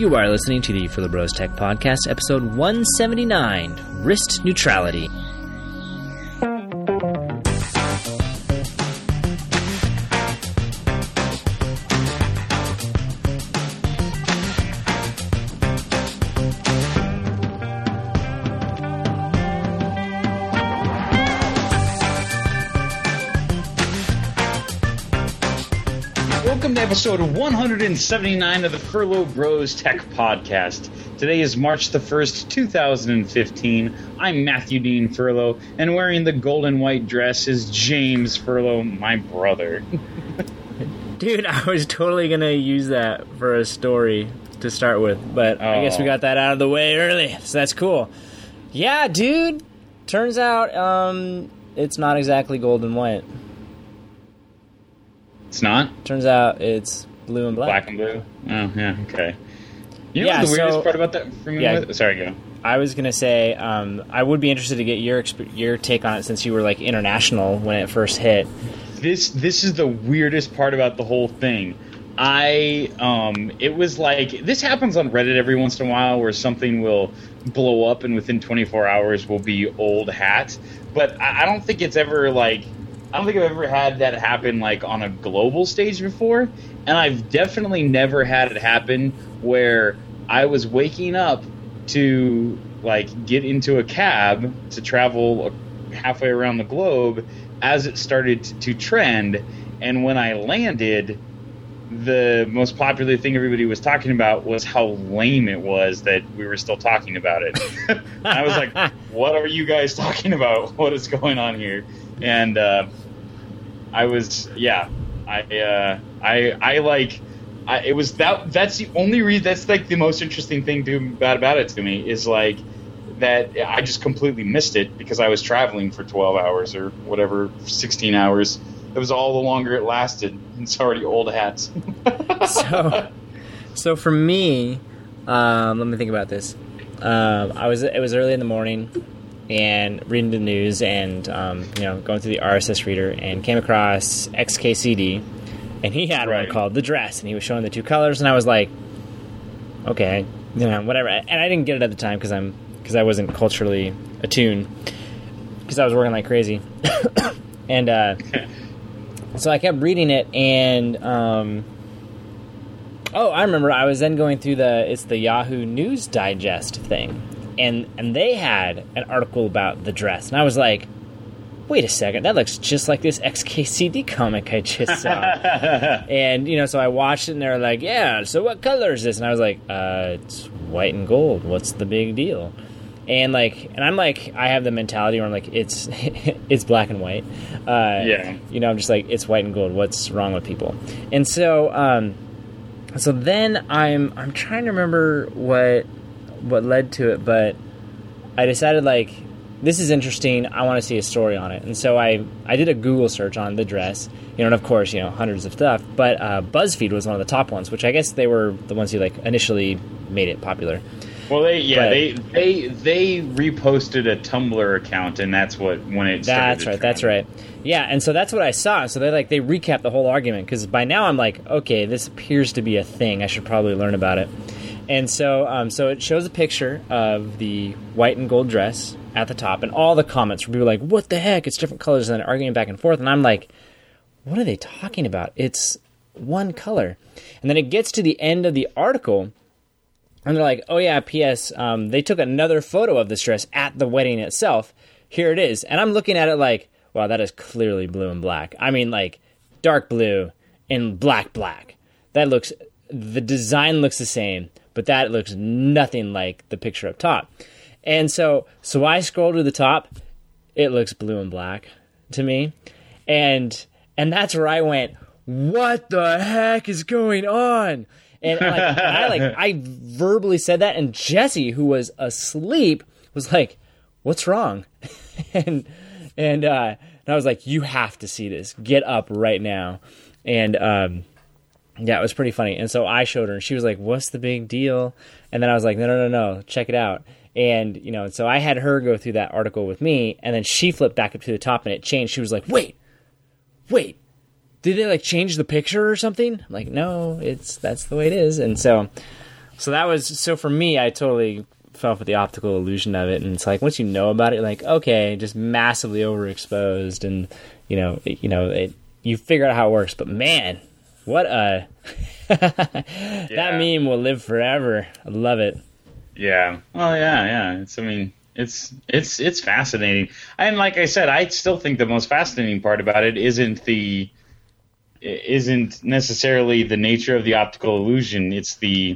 You are listening to the For the Bros Tech Podcast, episode 179, Wrist Neutrality. Welcome to episode 179 of the Furlough Bros Tech Podcast. Today is March the 1st, 2015. I'm Matthew Dean Furlough, and wearing the gold and white dress is James Furlough, my brother. Dude, I was totally going to use that for a story to start with, but I guess we got that out of the way early, so that's cool. Yeah, dude, turns out it's not exactly gold and white. It's not? Turns out it's blue and black. Black and blue? Oh, yeah, okay. You know what the weirdest part about that for me was? Sorry, go. I was going to say, I would be interested to get your take on it since you were, like, international when it first hit. This is the weirdest part about the whole thing. It was like, this happens on Reddit every once in a while where something will blow up and within 24 hours will be old hat. But I don't think it's ever, like... I don't think I've ever had that happen like on a global stage before, and I've definitely never had it happen where I was waking up to like get into a cab to travel halfway around the globe as it started to trend, and when I landed, the most popular thing everybody was talking about was how lame it was that we were still talking about it. I was like, what are you guys talking about? What is going on here? And I was, yeah, it was that's the only reason, that's like the most interesting thing about it to me is like that I just completely missed it because I was traveling for 12 hours or whatever, 16 hours. It was all the longer it lasted. It's already old hats. So for me, let me think about this. It was early in the morning and reading the news and going through the RSS reader and came across XKCD, and he had one called The Dress, and he was showing the two colors, and I was like, okay, whatever. And I didn't get it at the time because I wasn't culturally attuned because I was working like crazy, and so I kept reading it, and I remember I was then going through the Yahoo News Digest thing. And they had an article about The Dress. And I was like, wait a second, that looks just like this XKCD comic I just saw. And, so I watched it, and they were like, yeah, so what color is this? And I was like, it's white and gold. What's the big deal? And I'm like, I have the mentality where I'm like, it's it's black and white. Yeah. I'm just like, it's white and gold. What's wrong with people? And so, so then I'm trying to remember what led to it, but I decided this is interesting, I want to see a story on it. And so I did a Google search on The Dress, and of course, hundreds of stuff, but BuzzFeed was one of the top ones, which I guess they were the ones who initially made it popular. Well, they reposted a Tumblr account, and that's when it started. That's right. Yeah, and so that's what I saw. So they recapped the whole argument, because by now I'm like, okay, this appears to be a thing, I should probably learn about it. And so so it shows a picture of the white and gold dress at the top, and all the comments were people like, what the heck, it's different colors, and then arguing back and forth, and I'm like, what are they talking about? It's one color. And then it gets to the end of the article, and they're like, oh yeah, P.S., they took another photo of this dress at the wedding itself. Here it is. And I'm looking at it like, wow, that is clearly blue and black. I mean, dark blue and black. The design looks the same, but that looks nothing like the picture up top. And so I scroll to the top. It looks blue and black to me. And that's where I went, what the heck is going on? And I verbally said that, and Jesse, who was asleep, was like, what's wrong? and I was like, you have to see this. Get up right now. And yeah, it was pretty funny. And so I showed her, and she was like, what's the big deal? And then I was like, no, check it out. And, so I had her go through that article with me, and then she flipped back up to the top, and it changed. She was like, wait, did they, change the picture or something? I'm like, no, that's the way it is. And so that was so for me. I totally fell for the optical illusion of it, and it's like once you know about it, you're like okay, just massively overexposed, and you figure out how it works. But man, what a that meme will live forever. I love it. Yeah. Oh yeah. It's fascinating, and like I said, I still think the most fascinating part about it isn't necessarily the nature of the optical illusion. It's the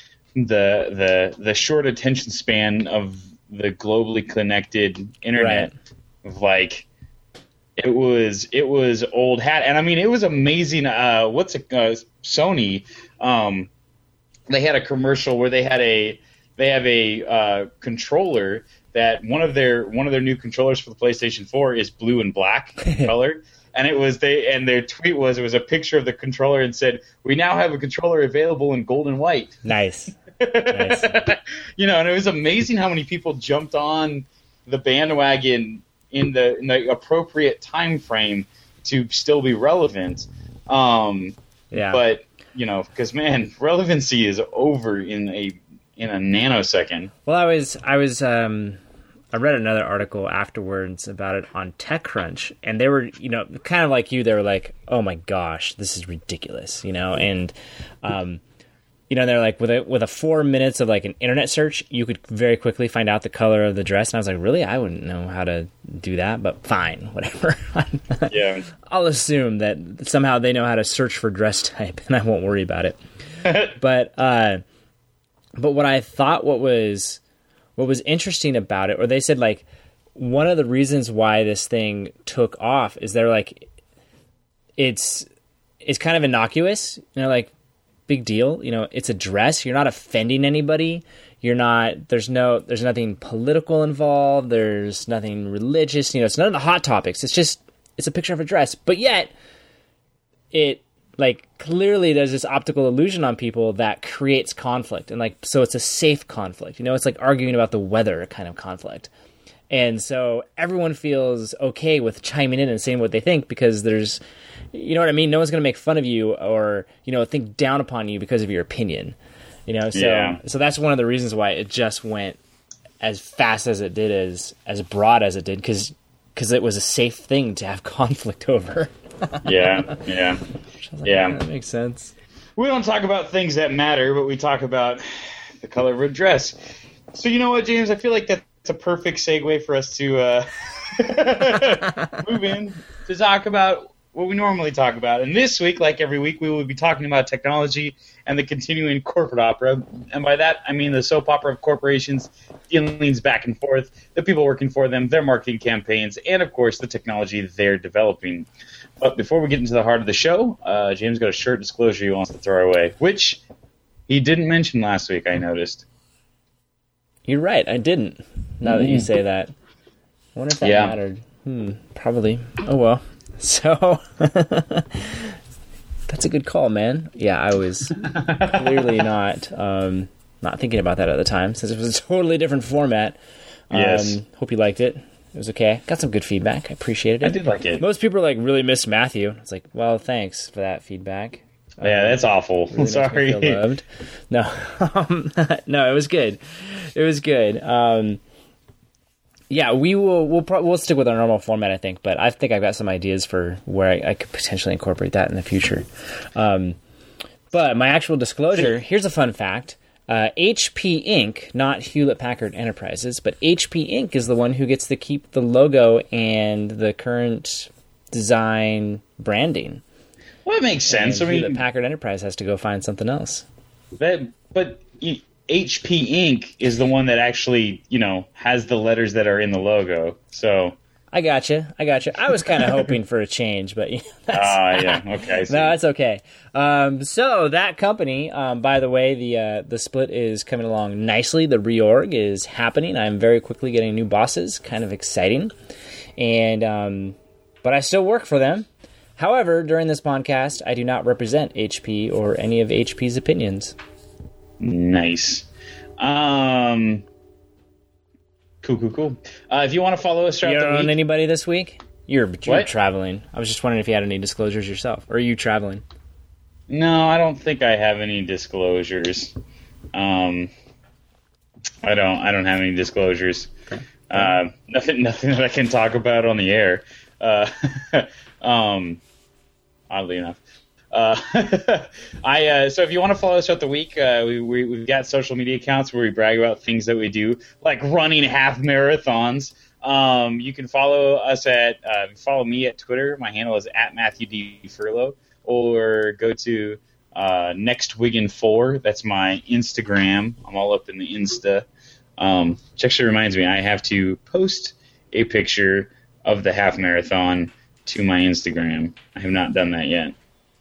short attention span of the globally connected internet. Right. Of like, it was old hat, and I mean it was amazing. Sony? They had a commercial where they have a controller that one of their new controllers for the PlayStation 4 is blue and black color. And their tweet was a picture of the controller and said, "We now have a controller available in gold and white." Nice. Nice. And it was amazing how many people jumped on the bandwagon in the appropriate time frame to still be relevant. But because man, relevancy is over in a nanosecond. Well, I read another article afterwards about it on TechCrunch, and they were, kind of like you. They were like, "Oh my gosh, this is ridiculous," and they're like, with a 4 minutes of like an internet search, you could very quickly find out the color of the dress. And I was like, really? I wouldn't know how to do that, but fine, whatever. Yeah, I'll assume that somehow they know how to search for dress type, and I won't worry about it. But what I thought what was interesting about it, or they said like one of the reasons why this thing took off is they're like it's kind of innocuous, like big deal, it's a dress, you're not offending anybody, there's nothing political involved, there's nothing religious, it's none of the hot topics, it's a picture of a dress, but yet it like clearly there's this optical illusion on people that creates conflict, and like so it's a safe conflict, it's like arguing about the weather kind of conflict, and so everyone feels okay with chiming in and saying what they think because there's, what I mean, no one's going to make fun of you or think down upon you because of your opinion, so that's one of the reasons why it just went as fast as it did, as broad as it did, because it was a safe thing to have conflict over. Yeah. That makes sense. We don't talk about things that matter, but we talk about the color of a dress. So you know what, James? I feel like that's a perfect segue for us to move in to talk about what we normally talk about. And this week, like every week, we will be talking about technology and the continuing corporate opera. And by that, I mean the soap opera of corporations, dealings back and forth, the people working for them, their marketing campaigns, and, of course, the technology they're developing. But before we get into the heart of the show, James got a shirt disclosure he wants to throw our way, which he didn't mention last week, I noticed. You're right, I didn't, now that you say that. I wonder if that mattered. Probably. Oh, well. So, that's a good call, man. Yeah, I was clearly not thinking about that at the time, since it was a totally different format. Yes. Hope you liked it. It was okay. Got some good feedback. I appreciated it. I did like it. Most people are like, really miss Matthew. It's like, well, thanks for that feedback. Yeah, that's awful. Really sorry. Makes me feel loved. No, no, it was good. It was good. Yeah, we'll stick with our normal format, I think. But I think I've got some ideas for where I could potentially incorporate that in the future. But my actual disclosure, here's a fun fact. HP Inc., not Hewlett-Packard Enterprises, but HP Inc. is the one who gets to keep the logo and the current design branding. Well, it makes sense. And Hewlett-Packard Enterprise has to go find something else. But HP Inc. is the one that actually, has the letters that are in the logo. So I gotcha. I was kind of hoping for a change, but yeah, okay. No, that's okay. So that company, by the way, the split is coming along nicely. The reorg is happening. I'm very quickly getting new bosses. Kind of exciting, and but I still work for them. However, during this podcast, I do not represent HP or any of HP's opinions. Nice. Cool. If you want to follow us throughout you the week... on anybody this week? You're traveling. I was just wondering if you had any disclosures yourself. Or are you traveling? No, I don't think I have any disclosures. I don't have any disclosures. Okay. Nothing that I can talk about on the air. Oddly enough. So if you want to follow us throughout the week, we've got social media accounts where we brag about things that we do, like running half marathons. You can follow us follow me at Twitter. My handle is at Matthew D. Furlow, or go to NextWigan4. That's my Instagram. I'm all up in the Insta. Which actually reminds me, I have to post a picture of the half marathon to my Instagram. I have not done that yet.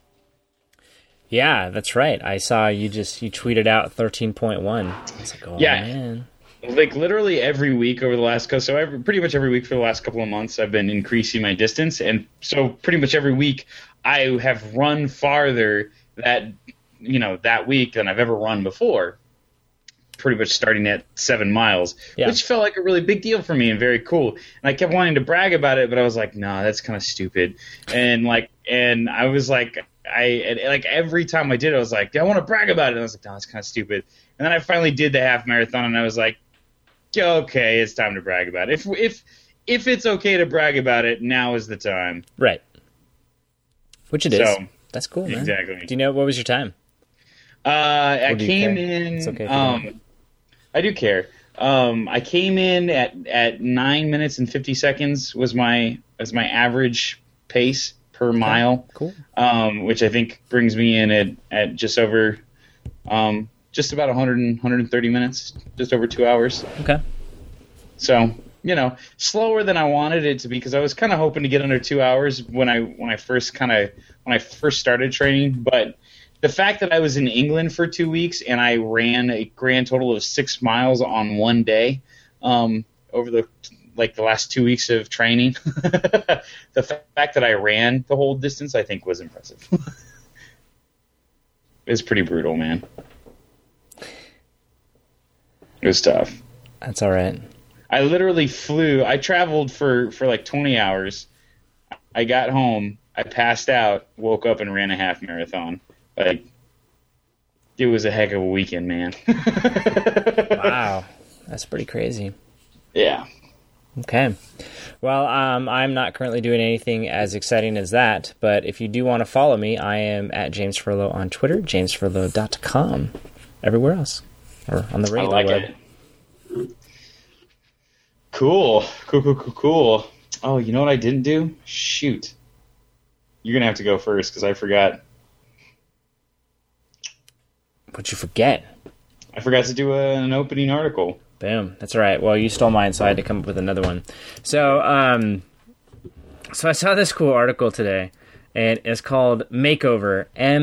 Yeah, that's right. I saw you tweeted out 13.1. I was like, oh, yeah. Man. Like literally every week over the last pretty much every week for the last couple of months, I've been increasing my distance, and so pretty much every week I have run farther that week than I've ever run before. Pretty much starting at 7 miles, which felt like a really big deal for me and very cool. And I kept wanting to brag about it, but I was like, nah, that's kind of stupid. And I was like, every time I did it, I was like, I want to brag about it. And I was like, no, that's kind of stupid. And then I finally did the half marathon, and I was like, okay, it's time to brag about it. If it's okay to brag about it, now is the time. Right. Which it is. That's cool, man. Exactly. Do you know what was your time? I came in. It's okay. I do care. I came in at 9 minutes and 50 seconds was my average pace per mile. Cool. Which I think brings me in at just over, just about 130 minutes, just over 2 hours. Okay. So, slower than I wanted it to be, because I was kind of hoping to get under 2 hours when I first started training, but the fact that I was in England for 2 weeks and I ran a grand total of 6 miles on one day, over the last 2 weeks of training, the fact that I ran the whole distance, I think, was impressive. It was pretty brutal, man. It was tough. That's all right. I literally flew. I traveled for like 20 hours. I got home. I passed out, woke up, and ran a half marathon. Like, it was a heck of a weekend, man. Wow. That's pretty crazy. Yeah. Okay. Well, I'm not currently doing anything as exciting as that, but if you do want to follow me, I am at James Furlow on Twitter, jamesfurlow.com, everywhere else, or on the radio web. It. Cool. Oh, you know what I didn't do? Shoot. You're going to have to go first, because I forgot. What'd you forget? I forgot to do an opening article. Boom. That's all right. Well, you stole mine, so I had to come up with another one. So I saw this cool article today, and it's called Makeover,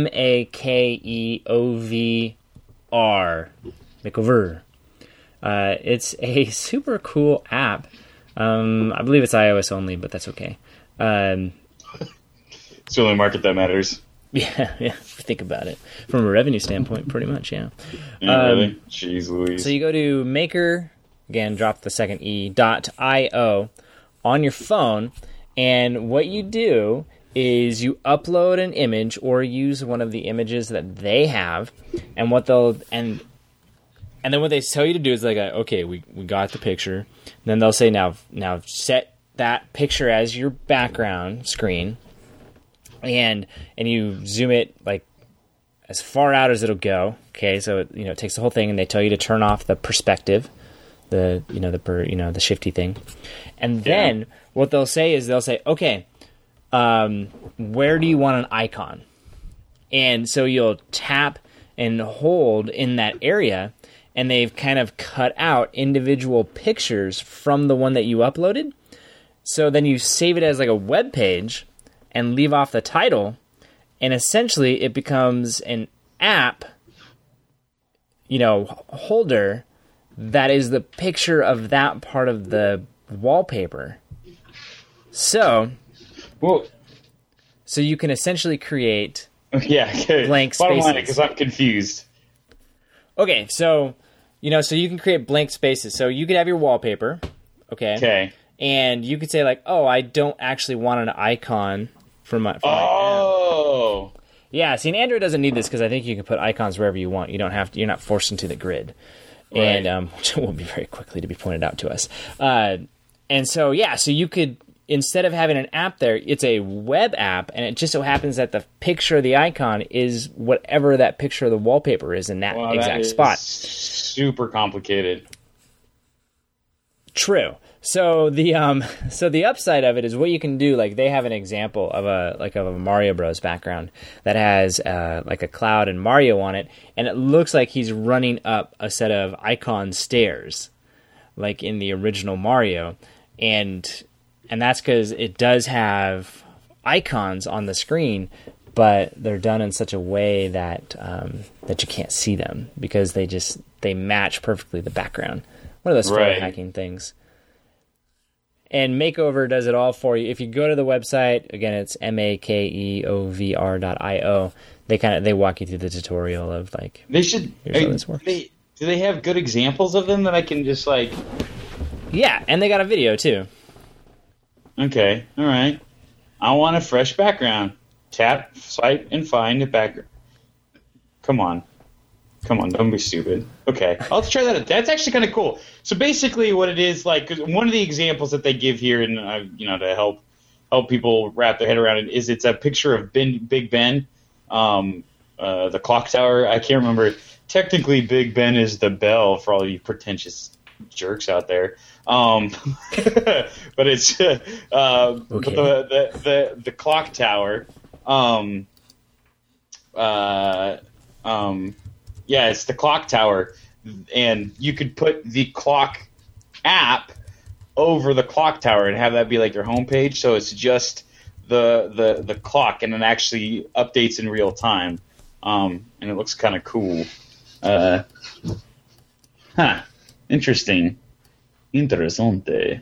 Makeover. Makeover. It's a super cool app. I believe it's iOS only, but that's okay. It's the only market that matters. Yeah, if you think about it. From a revenue standpoint, pretty much, yeah. Really? Jeez Louise. So you go to Maker, again, drop the second E, .io on your phone, and what you do is you upload an image or use one of the images that they have, and and then what they tell you to do is like, okay, we got the picture. And then they'll say, now set that picture as your background screen, and you zoom it like as far out as it'll go. Okay, so it takes the whole thing, and they tell you to turn off the perspective, the shifty thing, and then what they'll say is okay, where do you want an icon? And so you'll tap and hold in that area, and they've kind of cut out individual pictures from the one that you uploaded. So then you save it as like a web page and leave off the title, and essentially it becomes an app, holder that is the picture of that part of the wallpaper. So you can essentially create blank spaces. Bottom line, because I'm confused. Okay, so you can create blank spaces. So you could have your wallpaper, okay, and you could say like, oh, I don't actually want an icon for my app. Yeah, see, and Android doesn't need this because I think you can put icons wherever you want. You don't have to, you're not forced into the grid, Right. and which will be very quickly to be pointed out to us. And so so you could, instead of having an app there, it's a web app, and it just so happens that the picture of the icon is whatever that picture of the wallpaper is in that exact spot. Super complicated. True. So the upside of it is what you can do. Like they have an example of a Mario Bros background that has like a cloud and Mario on it, and it looks like he's running up a set of icon stairs, like in the original Mario, and that's because it does have icons on the screen, but they're done in such a way that that you can't see them because they match perfectly the background. One of those photo hacking things. And Makeover does it all for you. If you go to the website, again, it's makeovr.io. They walk you through the tutorial of like. They should. Here's how this works. Do they have good examples of them that I can just like? Yeah, and they got a video too. Okay, all right. I want a fresh background. Tap, swipe, and find a background. Come on, don't be stupid. Okay, I'll try that out. That's actually kind of cool. So basically what it is, like, 'cause one of the examples that they give here, and to help people wrap their head around it, is it's a picture of Big Ben, the clock tower. I can't remember. Technically, Big Ben is the bell for all you pretentious jerks out there. But it's Okay. but the clock tower. Yeah, it's the clock tower, and you could put the clock app over the clock tower and have that be like your homepage. So it's just the clock, and it actually updates in real time, and it looks kind of cool. Interesting, interessante.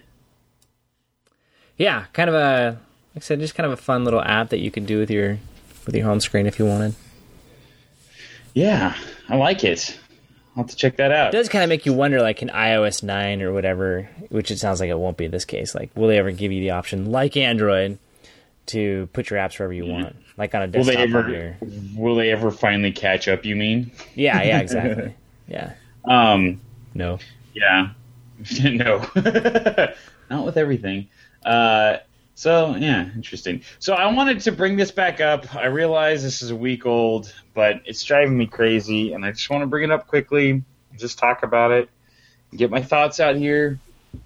Yeah, kind of like I said, just kind of a fun little app that you could do with your home screen if you wanted. Yeah, I like it. I'll have to check that out. It does kind of make you wonder, like in iOS 9 or whatever, which it sounds like it won't be in this case. Like, will they ever give you the option, like Android, to put your apps wherever you want, like on a desktop? Will they ever finally catch up? You mean? Yeah, exactly. Yeah. No. Yeah. No. Not with everything. So, yeah, interesting. So I wanted to bring this back up. I realize this is a week old, but it's driving me crazy, and I just want to bring it up quickly, just talk about it, get my thoughts out here.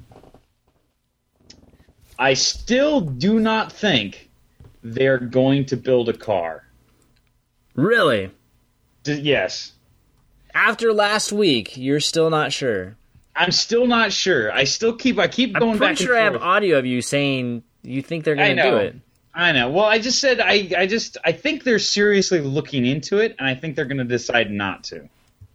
I still do not think they're going to build a car. Really? Yes. After last week, you're still not sure? I'm still not sure. I keep going back and forth. I'm pretty sure I have audio of you saying you think they're going to do it. I know. Well, I just said I think they're seriously looking into it, and I think they're going to decide not to.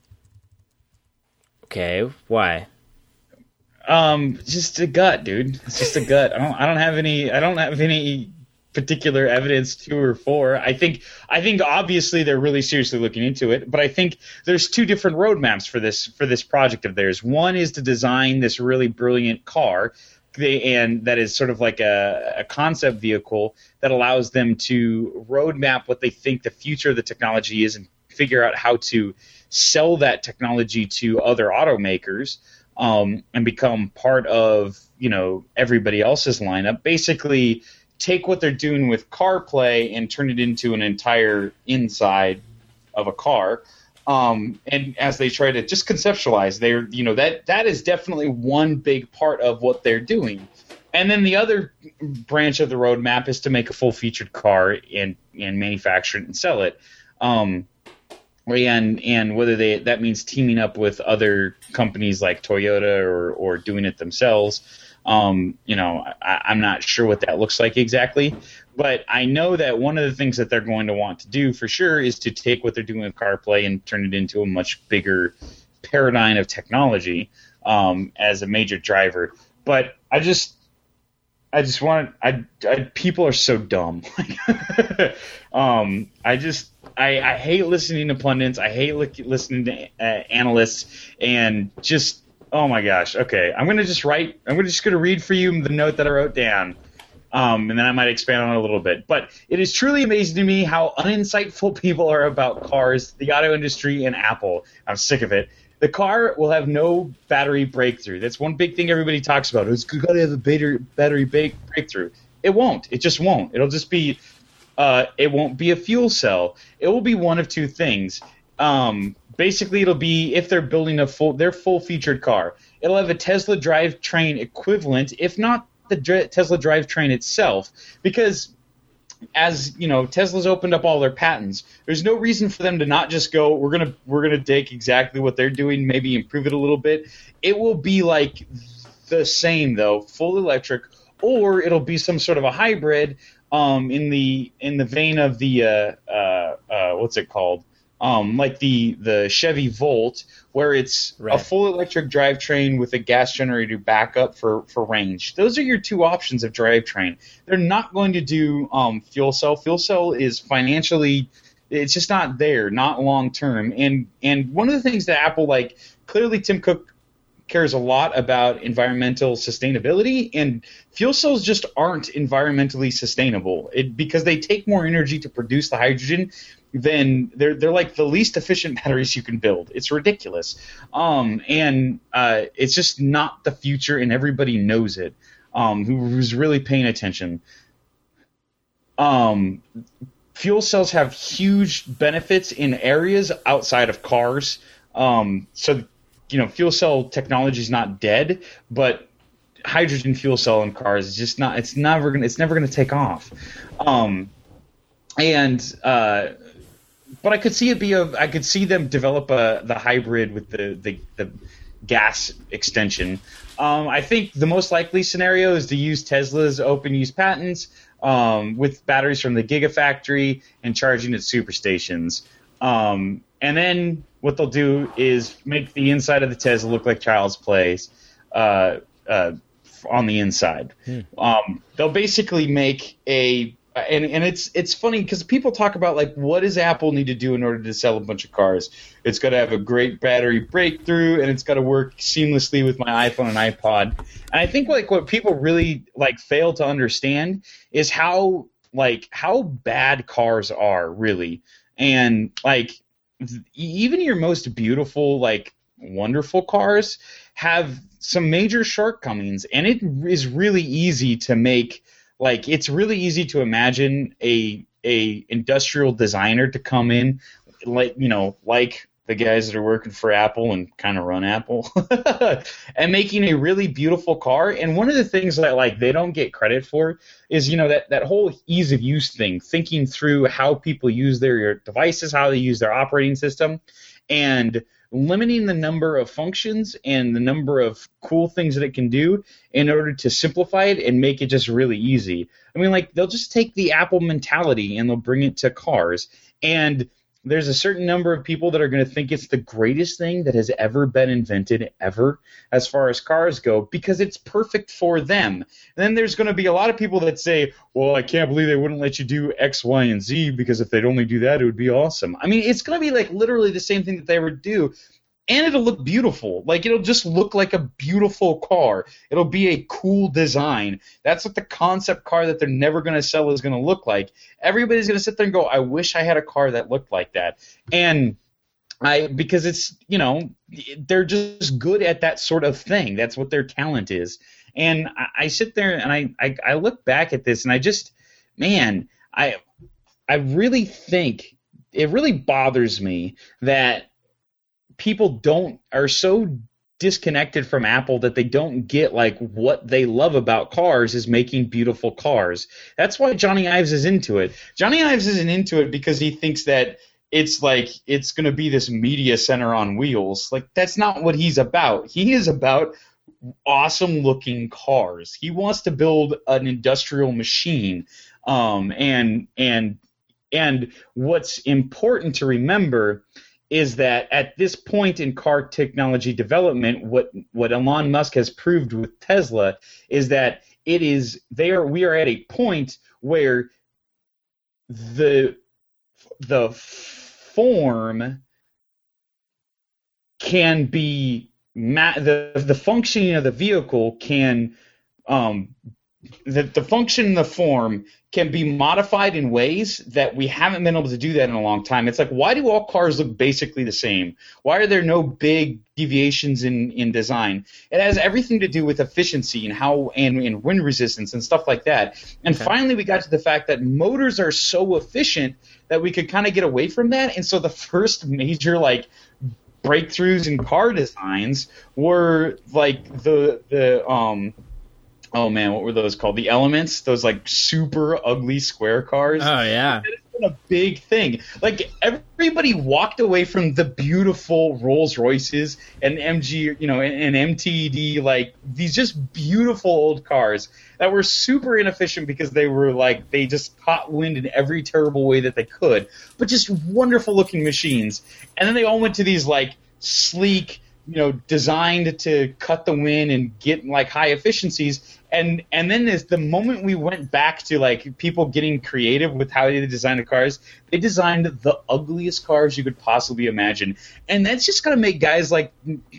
Okay, why? Just a gut, dude. It's just a gut. I don't have any particular evidence to or for. I think obviously they're really seriously looking into it, but I think there's two different roadmaps for this project of theirs. One is to design this really brilliant car, and that is sort of like a concept vehicle that allows them to roadmap what they think the future of the technology is and figure out how to sell that technology to other automakers, and become part of everybody else's lineup. Basically, take what they're doing with CarPlay and turn it into an entire inside of a car. And as they try to just conceptualize, that is definitely one big part of what they're doing. And then the other branch of the roadmap is to make a full-featured car and manufacture it and sell it. And whether that means teaming up with other companies like Toyota or doing it themselves. I'm not sure what that looks like exactly, but I know that one of the things that they're going to want to do for sure is to take what they're doing with CarPlay and turn it into a much bigger paradigm of technology, as a major driver. But I just want people are so dumb. I hate listening to pundits. I hate listening to analysts, and just. Oh my gosh. Okay. I'm just going to read for you the note that I wrote down. And then I might expand on it a little bit. But it is truly amazing to me how uninsightful people are about cars, the auto industry, and Apple. I'm sick of it. The car will have no battery breakthrough. That's one big thing everybody talks about. It's got to have a battery breakthrough. It won't. It just won't. It'll just be it won't be a fuel cell. It will be one of two things. Basically, it'll be, if they're building their full-featured car, it'll have a Tesla drivetrain equivalent, if not the Tesla drivetrain itself, because as you know, Tesla's opened up all their patents. There's no reason for them to not just go, we're gonna take exactly what they're doing, maybe improve it a little bit. It will be like the same though, full electric, or it'll be some sort of a hybrid, in the vein of the what's it called? Like the Chevy Volt, where it's a full electric drivetrain with a gas generator backup for range. Those are your two options of drivetrain. They're not going to do fuel cell. Fuel cell is financially, it's just not there, not long term. And one of the things that Apple, like, clearly Tim Cook cares a lot about environmental sustainability, and fuel cells just aren't environmentally sustainable because they take more energy to produce the hydrogen. Then they're like the least efficient batteries you can build. It's ridiculous, and it's just not the future, and everybody knows it. Who's really paying attention? Fuel cells have huge benefits in areas outside of cars. So you know, fuel cell technology is not dead, but hydrogen fuel cell in cars is just not. It's never gonna take off. But I could see I could see them develop the hybrid with the gas extension. I think the most likely scenario is to use Tesla's open use patents with batteries from the Gigafactory and charging at superstations. And then what they'll do is make the inside of the Tesla look like Child's Play on the inside. They'll basically make and it's funny because people talk about, like, what does Apple need to do in order to sell a bunch of cars? It's got to have a great battery breakthrough, and it's got to work seamlessly with my iPhone and iPod. And I think, like, what people really, like, fail to understand is how bad cars are, really. And, like, even your most beautiful, like, wonderful cars have some major shortcomings, and it is really easy to make. Like, it's really easy to imagine a industrial designer to come in, like, you know, like the guys that are working for Apple and kind of run Apple, and making a really beautiful car. And one of the things that, like, they don't get credit for is, you know, that whole ease of use thing, thinking through how people use their devices, how they use their operating system, and limiting the number of functions and the number of cool things that it can do in order to simplify it and make it just really easy. I mean, like, they'll just take the Apple mentality and they'll bring it to cars. And there's a certain number of people that are going to think it's the greatest thing that has ever been invented ever as far as cars go because it's perfect for them. And then there's going to be a lot of people that say, well, I can't believe they wouldn't let you do X, Y, and Z because if they'd only do that, it would be awesome. I mean, it's going to be like literally the same thing that they would do. And it'll look beautiful. Like, it'll just look like a beautiful car. It'll be a cool design. That's what the concept car that they're never going to sell is going to look like. Everybody's going to sit there and go, I wish I had a car that looked like that. And because it's, you know, they're just good at that sort of thing. That's what their talent is. And I sit there and I look back at this and I just, man, I really think it really bothers me that people are so disconnected from Apple that they don't get, like, what they love about cars is making beautiful cars. That's why Johnny Ives is into it. Johnny Ives isn't into it because he thinks that it's like it's going to be this media center on wheels. Like, that's not what he's about. He is about awesome looking cars. He wants to build an industrial machine. And what's important to remember is that at this point in car technology development, what Elon Musk has proved with Tesla is that we are at a point where the form can be the functioning of the vehicle can the function and the form can be modified in ways that we haven't been able to do that in a long time. It's like, why do all cars look basically the same? Why are there no big deviations in design? It has everything to do with efficiency and how and wind resistance and stuff like that. And finally, we got to the fact that motors are so efficient that we could kind of get away from that. And so the first major breakthroughs in car designs were oh man, what were those called? The Elements, those super ugly square cars. Oh yeah, it's been a big thing. Everybody walked away from the beautiful Rolls Royces and MG, and MTD, these just beautiful old cars that were super inefficient because they were they just caught wind in every terrible way that they could, but just wonderful looking machines. And then they all went to these sleek, designed to cut the wind and get high efficiencies. And then the moment we went back to people getting creative with how they designed the cars, they designed the ugliest cars you could possibly imagine. And that's just gonna make guys like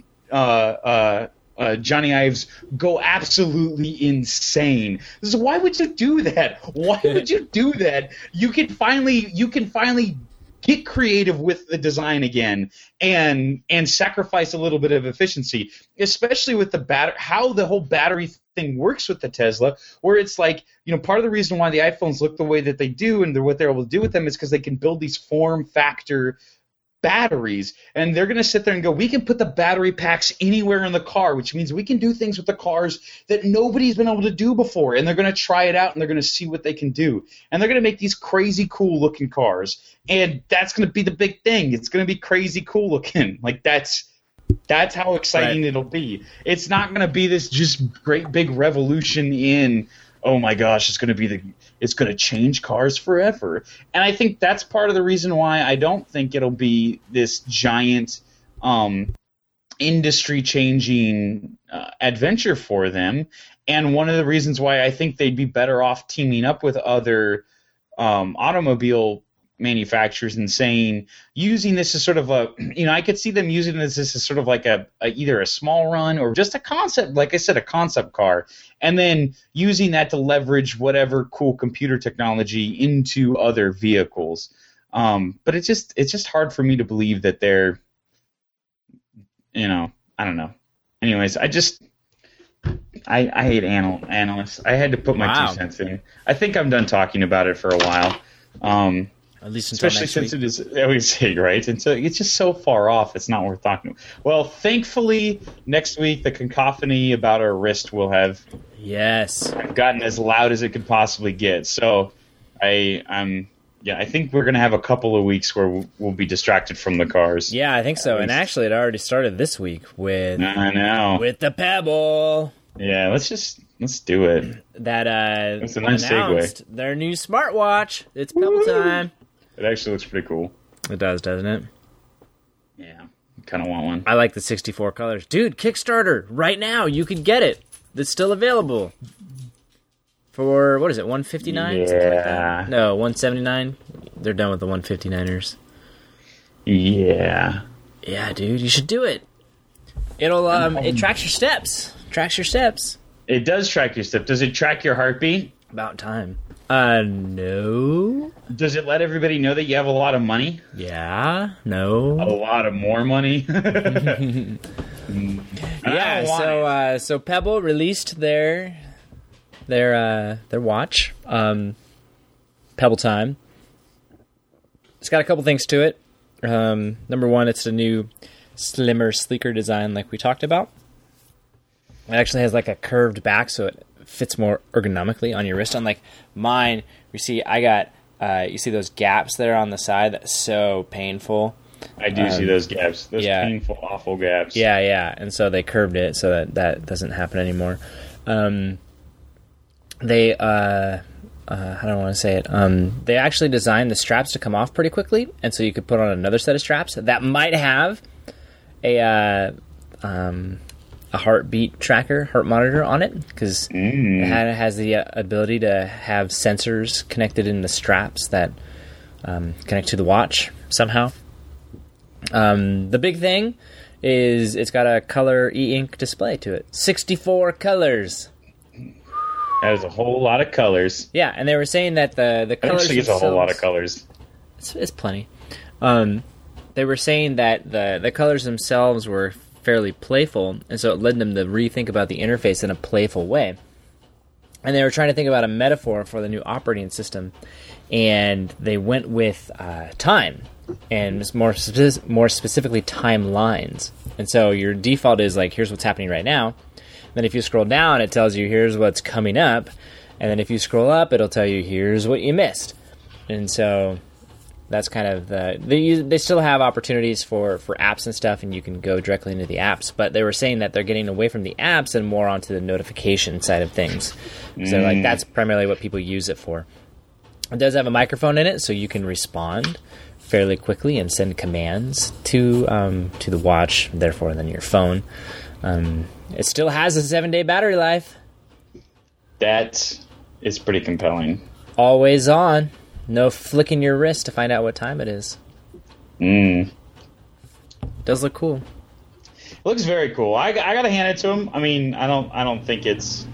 Johnny Ives go absolutely insane. So why would you do that? Why would you do that? You can finally get creative with the design again and sacrifice a little bit of efficiency, especially with how the whole battery thing works with the Tesla, where it's part of the reason why the iPhones look the way that they do and what they're able to do with them is because they can build these form factor batteries, and they're going to sit there and go, we can put the battery packs anywhere in the car, which means we can do things with the cars that nobody's been able to do before, and they're going to try it out, and they're going to see what they can do, and they're going to make these crazy cool looking cars, and that's going to be the big thing. It's going to be crazy cool looking. That's how exciting it'll be. It's not going to be this just great big revolution in, oh my gosh, it's going to change cars forever. And I think that's part of the reason why I don't think it'll be this giant industry-changing adventure for them. And one of the reasons why I think they'd be better off teaming up with other automobile manufacturers and using this as sort of I could see them using this as sort of either a small run or just a concept, like I said, a concept car, and then using that to leverage whatever cool computer technology into other vehicles. But it's just hard for me to believe that they're, I don't know. Anyways, I hate analysts. I had to put my 2 cents in. I think I'm done talking about it for a while. At least until especially next since week. It is, I always say, right? And so it's just so far off, it's not worth talking about. Well, thankfully, next week, the cacophony about our wrist will have gotten as loud as it could possibly get. So I think we're going to have a couple of weeks where we'll be distracted from the cars. Yeah, I think so. And actually, it already started this week with the Pebble. Yeah, let's do it. That That's a nice announced segue. Their new smartwatch. It's Pebble time. It actually looks pretty cool. It does, doesn't it? Yeah, kind of want one. I like the 64 colors. Dude, Kickstarter, right now, you can get it. It's still available. For, what is it, $159? Yeah. No, $179. They're done with the 159ers. Yeah. Yeah, dude, you should do it. It'll, it tracks your steps. It does track your steps. Does it track your heartbeat? About time. No. Does it let everybody know that you have a lot of money? Yeah, no. A lot of more money? Yeah, so Pebble released their watch, Pebble Time. It's got a couple things to it. Number one, it's a new slimmer, sleeker design like we talked about. It actually has a curved back, so it fits more ergonomically on your wrist. Unlike mine, you see you see those gaps there on the side. That's so painful. I do see those gaps. Those painful, awful gaps. Yeah. And so they curved it so that doesn't happen anymore. They I don't want to say it. They actually designed the straps to come off pretty quickly, and so you could put on another set of straps that might have a heartbeat tracker, heart monitor on it, because it has the ability to have sensors connected in the straps that connect to the watch somehow. The big thing is it's got a color e-ink display to it. 64 colors. That is a whole lot of colors. Yeah, and they were saying that the That colors actually is a whole lot of colors. It's plenty. They were saying that the colors themselves were fairly playful, and so it led them to rethink about the interface in a playful way. And they were trying to think about a metaphor for the new operating system, and they went with time, and more specifically timelines. And so your default is like, here's what's happening right now. Then if you scroll down, it tells you here's what's coming up, and then if you scroll up, it'll tell you here's what you missed. And so that's kind of they still have opportunities for apps and stuff, and you can go directly into the apps. But they were saying that they're getting away from the apps and more onto the notification side of things. So like that's primarily what people use it for. It does have a microphone in it, so you can respond fairly quickly and send commands to the watch, therefore then your phone. It still has a 7-day battery life. That is pretty compelling. Always on. No flicking your wrist to find out what time it is. Does look cool. It looks very cool. I gotta hand it to him. I mean, I don't think it's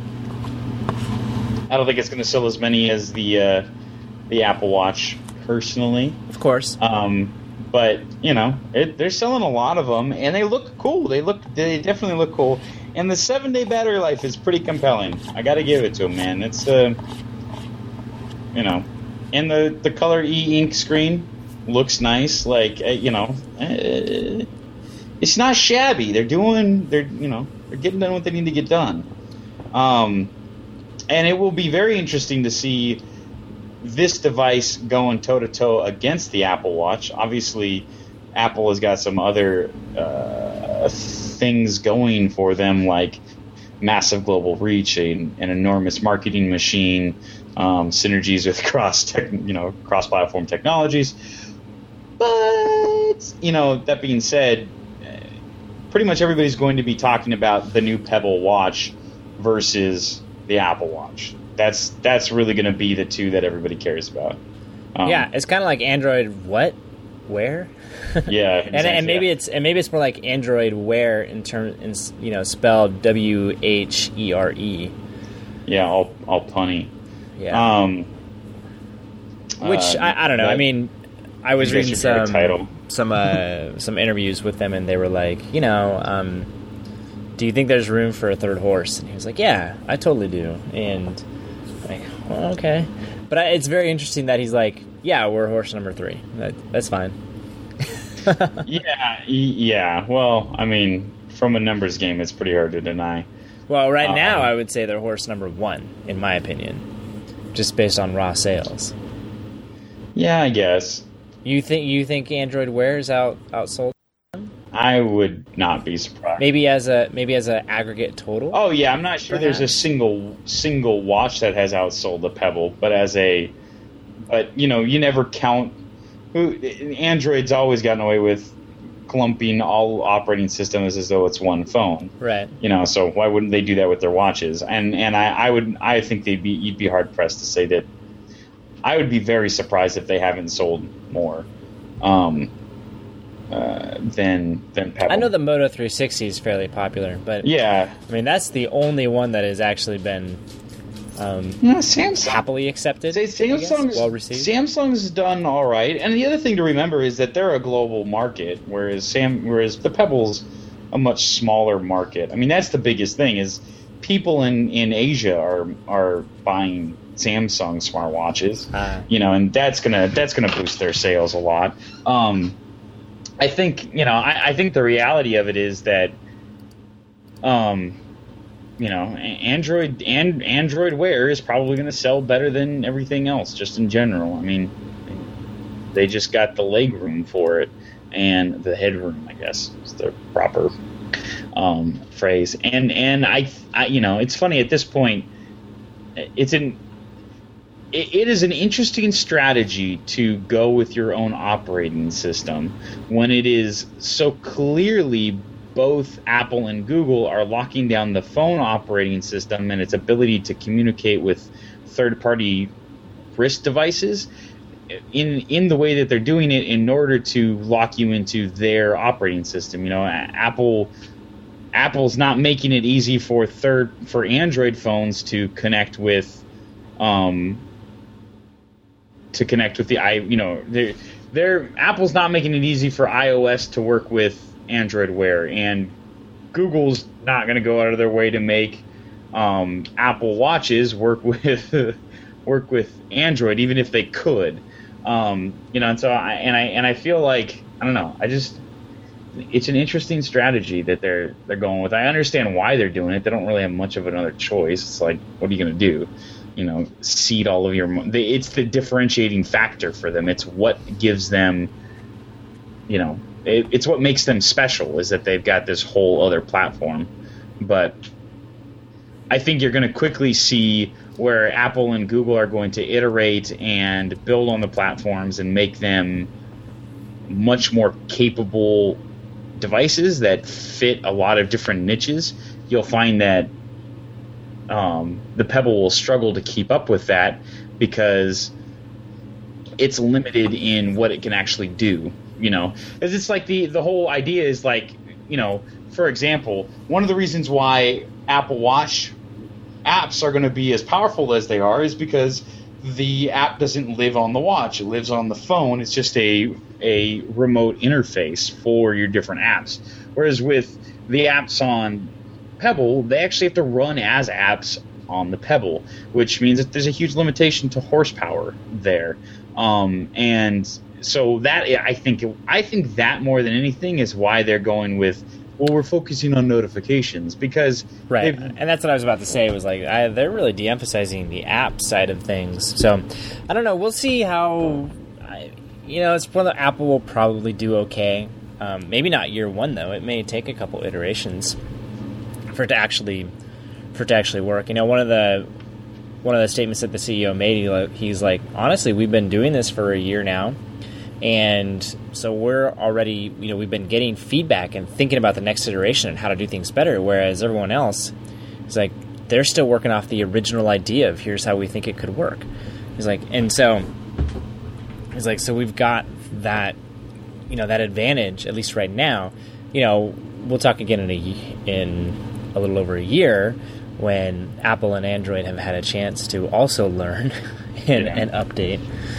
going to sell as many as the Apple Watch personally. Of course. But you know, they're selling a lot of them, and they look cool. They definitely look cool. And the 7-day battery life is pretty compelling. I got to give it to them, man. It's you know, and the color e-ink screen looks nice. Like you know, it's not shabby. They're getting done what they need to get done. And it will be very interesting to see this device going toe-to-toe against the Apple Watch. Obviously, Apple has got some other things going for them, like massive global reach, an enormous marketing machine, synergies with cross-platform technologies. But, you know, that being said, pretty much everybody's going to be talking about the new Pebble watch versus the Apple Watch. That's really going to be the two that everybody cares about. Yeah, it's kind of like Android what? Where? Yeah, exactly, and maybe it's more like Android Wear in terms, you know, spelled WHERE. Yeah, all punny. Yeah. Which I don't know. I mean, I was reading some interviews with them, and they were like, you know, do you think there's room for a third horse? And he was like, yeah, I totally do. And I'm like, well, okay. But it's very interesting that he's like, yeah, we're horse number 3. That's fine. Yeah. Well, I mean, from a numbers game, it's pretty hard to deny. Well, right now, I would say they're horse number 1, in my opinion, just based on raw sales. Yeah, I guess. You think Android Wear is outsold? I would not be surprised. Maybe as a aggregate total. Oh yeah, I'm not sure perhaps. There's a single watch that has outsold the Pebble, but you know, you never count. Android's always gotten away with clumping all operating systems as though it's one phone. Right. You know, so why wouldn't they do that with their watches? And I think you'd be hard pressed to say that. I would be very surprised if they haven't sold more. Than Pebble. I know the Moto 360 is fairly popular, but yeah, I mean that's the only one that has actually been Samsung happily accepted. Well received. Samsung's done all right, and the other thing to remember is that they're a global market, whereas the Pebble's a much smaller market. I mean, that's the biggest thing is people in Asia are buying Samsung smartwatches, you know, and that's gonna boost their sales a lot. I think, you know, I think the reality of it is that, you know, Android Wear is probably going to sell better than everything else, just in general. I mean, they just got the leg room for it, and the headroom, I guess, is the proper phrase. And I, you know, it's funny at this point. It is an interesting strategy to go with your own operating system when it is so clearly both Apple and Google are locking down the phone operating system and its ability to communicate with third-party wrist devices in the way that they're doing it in order to lock you into their operating system. You know, Apple Apple's not making it easy for Android phones to connect with Apple's not making it easy for iOS to work with Android Wear, and Google's not going to go out of their way to make Apple Watches work with Android, even if they could. And so I feel like, I don't know, it's an interesting strategy that they're going with. I understand why they're doing it. They don't really have much of another choice. It's like, what are you going to do? Seed all of your. It's the differentiating factor for them. It's what gives them. It's what makes them special, is that they've got this whole other platform. But I think you're going to quickly see where Apple and Google are going to iterate and build on the platforms and make them much more capable devices that fit a lot of different niches. You'll find that the Pebble will struggle to keep up with that because it's limited in what it can actually do. As it's like the whole idea is like, for example, one of the reasons why Apple Watch apps are going to be as powerful as they are is because the app doesn't live on the watch. It lives on the phone. It's just a remote interface for your different apps. Whereas with the apps on Pebble, they actually have to run as apps on the Pebble, which means that there's a huge limitation to horsepower there. And so that I think that more than anything is why they're going with, well, we're focusing on notifications, because right, and that's what I was about to say. Was like they're really de-emphasizing the app side of things. So I don't know. We'll see how. It's one that Apple will probably do okay. Maybe not year one though. It may take a couple iterations for it to actually work. One of the statements that the CEO made, he's like, honestly, we've been doing this for a year now. And so we're already, we've been getting feedback and thinking about the next iteration and how to do things better, whereas everyone else is like, they're still working off the original idea of here's how we think it could work. He's like, so we've got that, that advantage, at least right now. We'll talk again in a little over a year when Apple and Android have had a chance to also learn and update.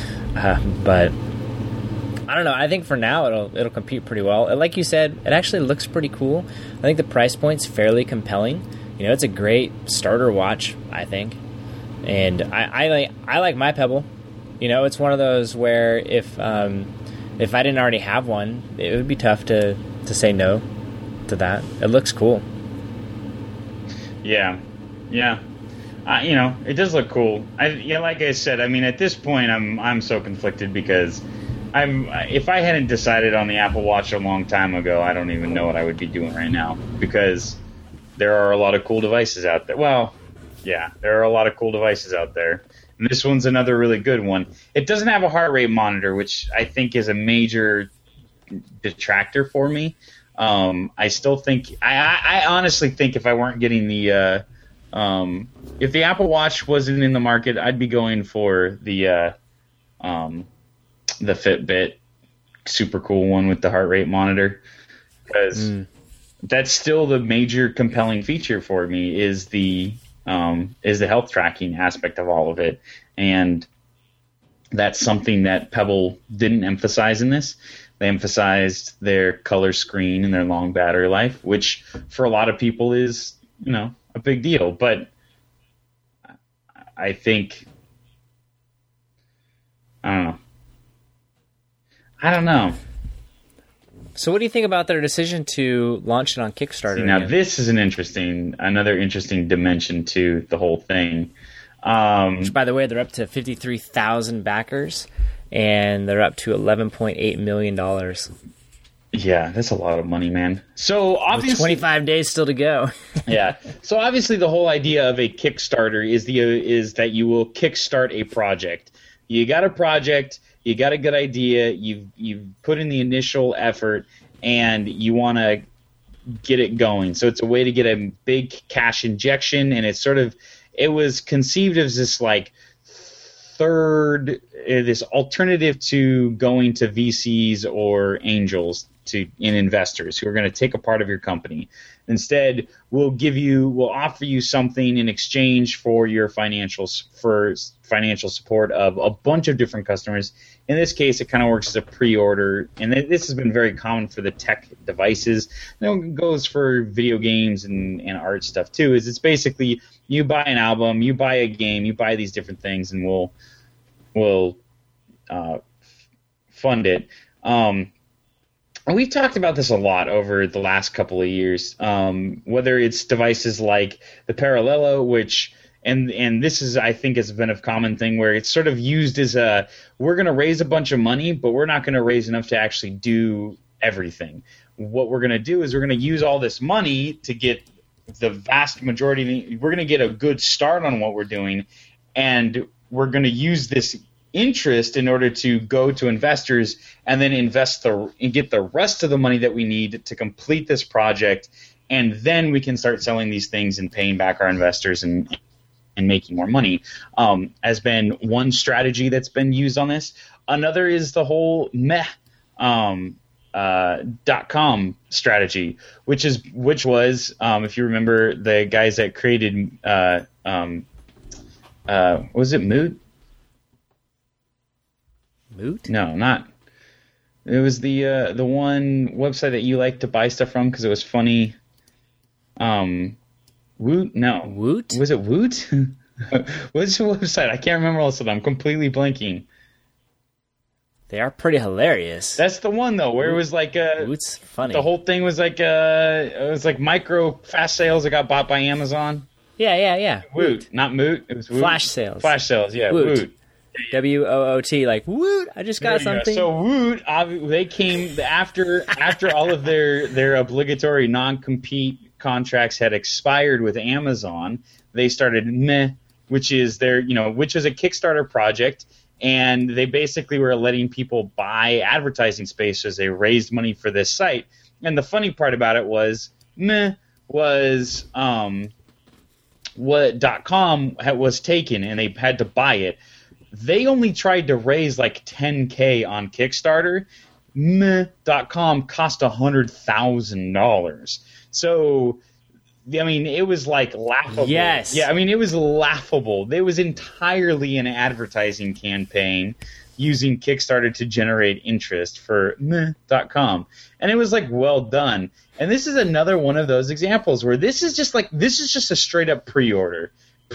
But I don't know. I think for now it'll compete pretty well. Like you said, it actually looks pretty cool. I think the price point's fairly compelling. It's a great starter watch, I think. And I like my Pebble. It's one of those where if I didn't already have one, it would be tough to say no to that. It looks cool. Yeah. It does look cool. Like I said, at this point, I'm so conflicted because if I hadn't decided on the Apple Watch a long time ago, I don't even know what I would be doing right now, because there are a lot of cool devices out there. Well, yeah, there are a lot of cool devices out there. And this one's another really good one. It doesn't have a heart rate monitor, which I think is a major detractor for me. I still think, I honestly think if I weren't getting if the Apple Watch wasn't in the market, I'd be going for the Fitbit super cool one with the heart rate monitor, because that's still the major compelling feature for me is the health tracking aspect of all of it. And that's something that Pebble didn't emphasize in this. They emphasized their color screen and their long battery life, which for a lot of people is, a big deal. But I think, I don't know. So what do you think about their decision to launch it on Kickstarter? See, now this is another interesting dimension to the whole thing. Which, by the way, they're up to 53,000 backers, and they're up to $11.8 million. Yeah, that's a lot of money, man. So obviously, with 25 days still to go. Yeah. So obviously, the whole idea of a Kickstarter is that you will kickstart a project. You got a project, you got a good idea, you've put in the initial effort, and you want to get it going. So it's a way to get a big cash injection, and it was conceived as this this alternative to going to VCs or angels in investors who are going to take a part of your company. Instead, we'll offer you something in exchange for your financial support of a bunch of different customers. In this case, it kind of works as a pre-order, and this has been very common for the tech devices. It goes for video games and art stuff too. It's basically you buy an album, you buy a game, you buy these different things, and we'll fund it. And we've talked about this a lot over the last couple of years, whether it's devices like the Parallelo, which and this is, I think, has been a common thing where it's sort of used as we're going to raise a bunch of money, but we're not going to raise enough to actually do everything. What we're going to do is we're going to use all this money to get the vast majority. We're going to get a good start on what we're doing, and we're going to use this interest in order to go to investors and then and get the rest of the money that we need to complete this project, and then we can start selling these things and paying back our investors and making more money. Has been one strategy that's been used on this. Another is the whole .com strategy, which was if you remember the guys that created was it Moot? Moot? No, not. It was the one website that you like to buy stuff from because it was funny. Woot? No. Woot? Was it Woot? What's the website? I can't remember also. I'm completely blanking. They are pretty hilarious. That's the one though, where it was like Woot's funny. The whole thing was like it was like micro fast sales that got bought by Amazon. Yeah. Woot, not Moot. It was Woot. Flash sales. Flash sales, yeah. Woot. WOOT, like Woot. I just got something. So Woot, they came after all of their obligatory non-compete contracts had expired with Amazon. They started Meh, which is a Kickstarter project, and they basically were letting people buy advertising space as they raised money for this site. And the funny part about it was Meh was what .com was taken, and they had to buy it. They only tried to raise like $10K on Kickstarter. Meh.com cost $100,000. So, I mean, it was like laughable. Yes. Yeah, I mean, it was laughable. It was entirely an advertising campaign using Kickstarter to generate interest for Meh.com. And it was like well done. And this is another one of those examples where this is just a straight up pre-order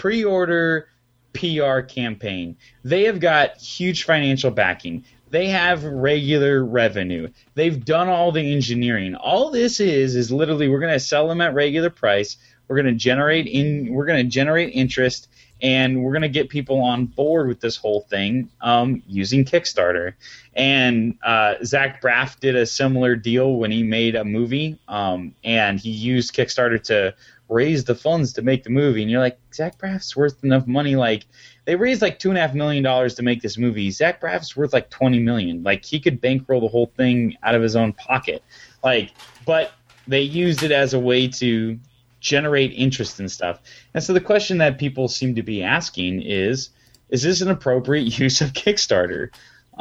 PR campaign. They have got huge financial backing. They have regular revenue. They've done all the engineering. All this is literally we're going to sell them at regular price. We're going to generate interest, and we're going to get people on board with this whole thing using Kickstarter. And Zach Braff did a similar deal when he made a movie, and he used Kickstarter to raise the funds to make the movie. And you're like, Zach Braff's worth enough money. Like, they raised like $2.5 million to make this movie. Zach Braff's worth like $20 million. Like, he could bankroll the whole thing out of his own pocket. Like, but they used it as a way to generate interest and stuff. And so the question that people seem to be asking is this an appropriate use of Kickstarter?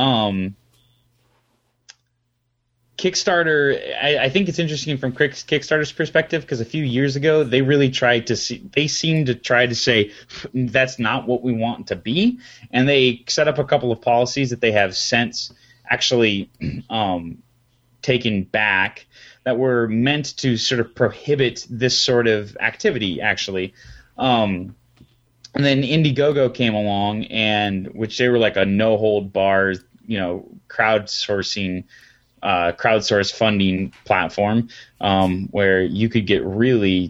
Kickstarter, I think it's interesting from Kickstarter's perspective because a few years ago they really seemed to try to say that's not what we want to be, and they set up a couple of policies that they have since actually taken back that were meant to sort of prohibit this sort of activity actually. And then Indiegogo came along, and which they were like a no hold bar, crowdsource funding platform where you could get really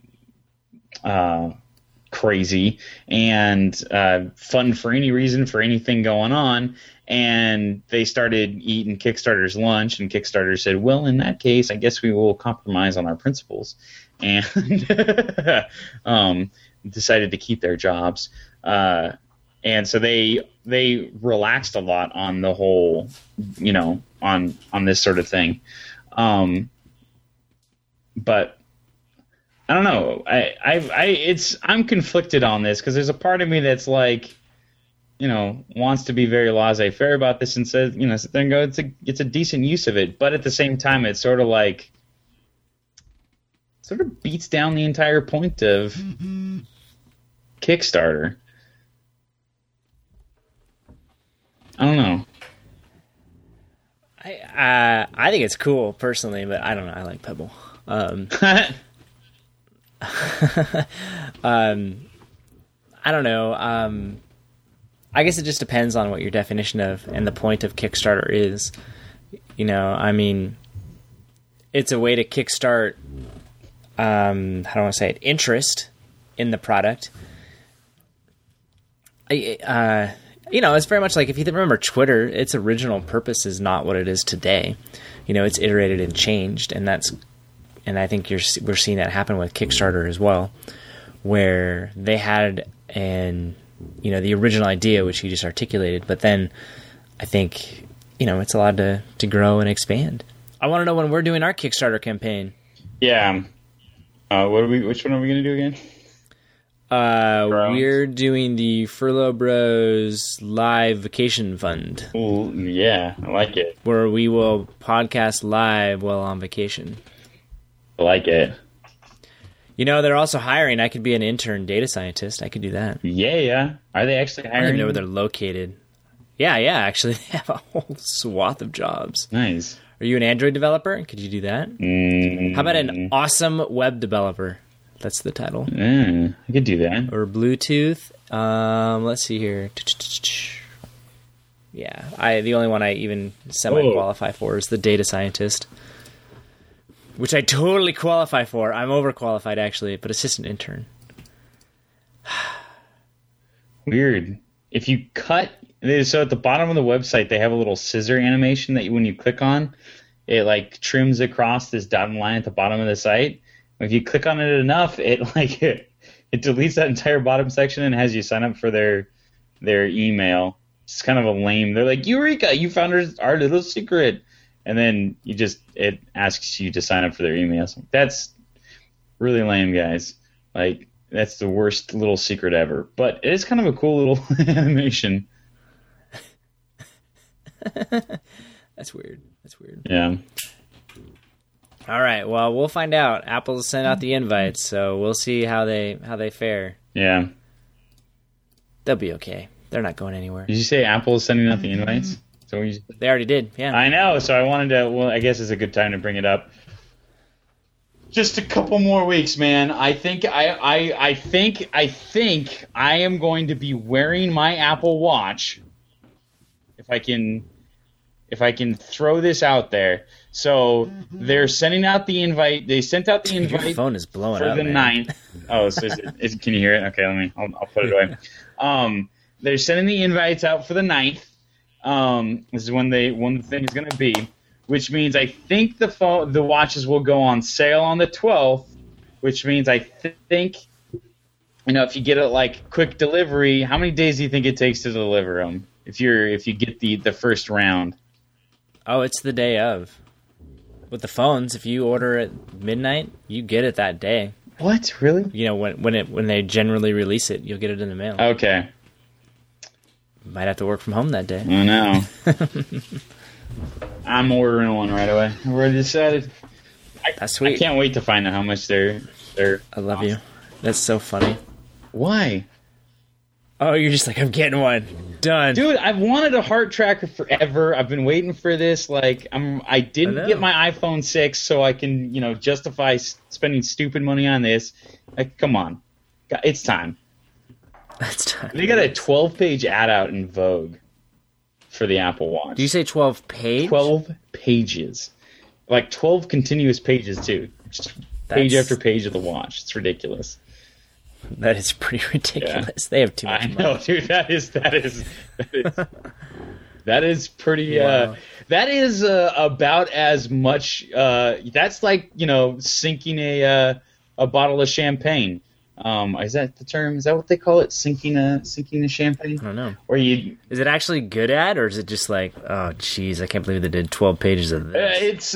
crazy and fund for any reason for anything going on. And they started eating Kickstarter's lunch, and Kickstarter said, well, in that case, I guess we will compromise on our principles, and decided to keep their jobs. And so they relaxed a lot on the whole, on this sort of thing. But I don't know. I'm conflicted on this because there's a part of me that's like, wants to be very laissez-faire about this and says, sit there and go, it's a decent use of it, but at the same time, it's sort of beats down the entire point of Kickstarter. I don't know. I think it's cool personally, but I don't know. I like Pebble. I don't know. I guess it just depends on what your definition of and the point of Kickstarter is. I mean, it's a way to kickstart, how do I want to say it, interest in the product. It's very much like, if you remember Twitter, its original purpose is not what it is today. It's iterated and changed, and I think we're seeing that happen with Kickstarter as well, where they had the original idea, which you just articulated, but then I think, it's allowed to grow and expand. I want to know when we're doing our Kickstarter campaign. Yeah. Which one are we going to do again? We're doing the Furlough Bros Live Vacation Fund. Ooh, yeah, I like it. Where we will podcast live while on vacation. I like it. They're also hiring. I could be an intern data scientist. I could do that. Yeah. Are they actually hiring? I don't even know where they're located. Yeah, actually, they have a whole swath of jobs. Nice. Are you an Android developer? Could you do that? How about an awesome web developer? That's the title. I could do that. Or Bluetooth. Let's see here. Yeah, the only one I even semi-qualify for is the data scientist, which I totally qualify for. I'm overqualified, actually, but assistant intern. Weird. If you cut... So at the bottom of the website, they have a little scissor animation that when you click on, it trims across this dotted line at the bottom of the site. If you click on it enough, it deletes that entire bottom section and has you sign up for their email. It's kind of a lame. They're like, Eureka! You found our little secret, and then it asks you to sign up for their email. So that's really lame, guys. That's the worst little secret ever. But it is kind of a cool little animation. That's weird. Yeah. All right. Well, we'll find out. Apple sent out the invites, so we'll see how they fare. Yeah. They'll be okay. They're not going anywhere. Did you say Apple is sending out the invites? They already did. Yeah. I know. So I wanted to. Well, I guess it's a good time to bring it up. Just a couple more weeks, man. I think I am going to be wearing my Apple Watch. If I can throw this out there. So they're sending out the invite. They sent out the invite. Your phone is blowing for up, the man. 9th. Oh, so can you hear it? Okay, I'll put it away. They're sending the invites out for the 9th. This is when the thing is going to be, which means I think the watches will go on sale on the 12th, which means I think, if you get it quick delivery, how many days do you think it takes to deliver them? If you get the first round. Oh, it's the day of. With the phones, if you order at midnight, you get it that day. What? Really? When they generally release it, you'll get it in the mail. Okay. Might have to work from home that day. I know. I'm ordering one right away. I already decided. That's sweet. I can't wait to find out how much they're I love you. That's so funny. Why? Oh, you're just like, I'm getting one. Done. Dude, I've wanted a heart tracker forever. I've been waiting for this. I didn't get my iPhone 6 so I can, justify spending stupid money on this. Come on. It's time. That's time. They got a 12-page ad out in Vogue for the Apple Watch. Do you say 12 page? 12 pages. 12 continuous pages, too. Just page after page of the watch. It's ridiculous. That is pretty ridiculous. Yeah. They have too much money. I know, dude. That is pretty. Wow. That is about as much. That's sinking a bottle of champagne. Is that the term? Is that what they call it? Sinking a champagne? I don't know. Is it actually good at, or is it just like, oh, geez, I can't believe they did 12 pages of this? It's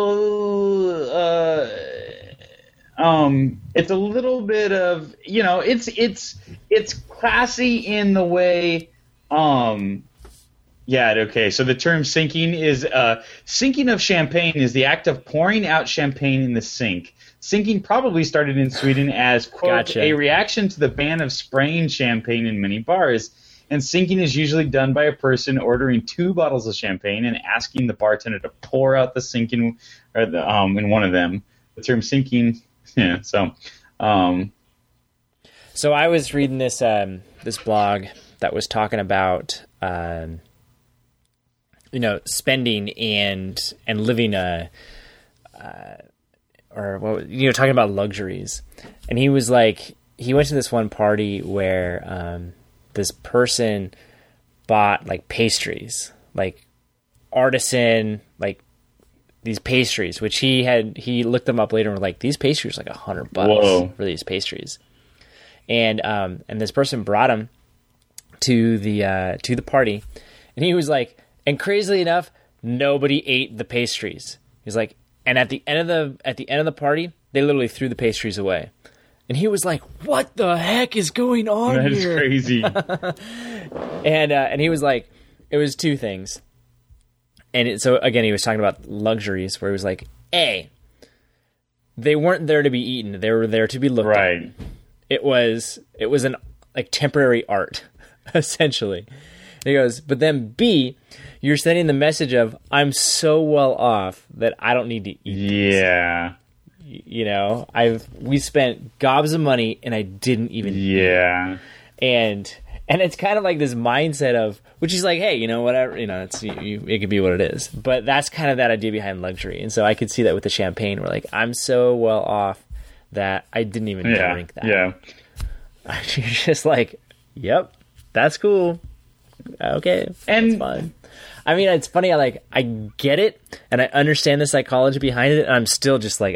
a little bit of, it's classy in the way, Yeah, okay. So the term sinking is sinking of champagne is the act of pouring out champagne in the sink. Sinking probably started in Sweden as, quote, Gotcha. a reaction to the ban of spraying champagne in many bars. And sinking is usually done by a person ordering 2 bottles of champagne and asking the bartender to pour out the sinking in one of them. The term sinking, yeah. So I was reading this this blog that was talking about spending and living talking about luxuries. And he was like, he went to this one party where this person bought like pastries, like artisan, like these pastries, which he looked them up later and was like, these pastries are like $100 for these pastries. And this person brought them to the party, and he was like, and crazily enough, nobody ate the pastries. He's like, and at the end of the party, they literally threw the pastries away. And he was like, "What the heck is going on here?" That is crazy. And he was like, it was 2 things. And so again, he was talking about luxuries, where he was like, A, they weren't there to be eaten; they were there to be looked at. It was an like temporary art, essentially. And he goes, but then B, you're sending the message of, I'm so well off that I don't need to eat these. Yeah. You know, we spent gobs of money and I didn't even eat. And it's kind of like this mindset of, which is like, hey, you know, whatever, you know, it could be what it is. But that's kind of that idea behind luxury. And so I could see that with the champagne. We're like, I'm so well off that I didn't even drink that. Yeah. You're just like, yep, that's cool. Okay, that's fine. I mean, it's funny. I get it, and I understand the psychology behind it. And I'm still just like,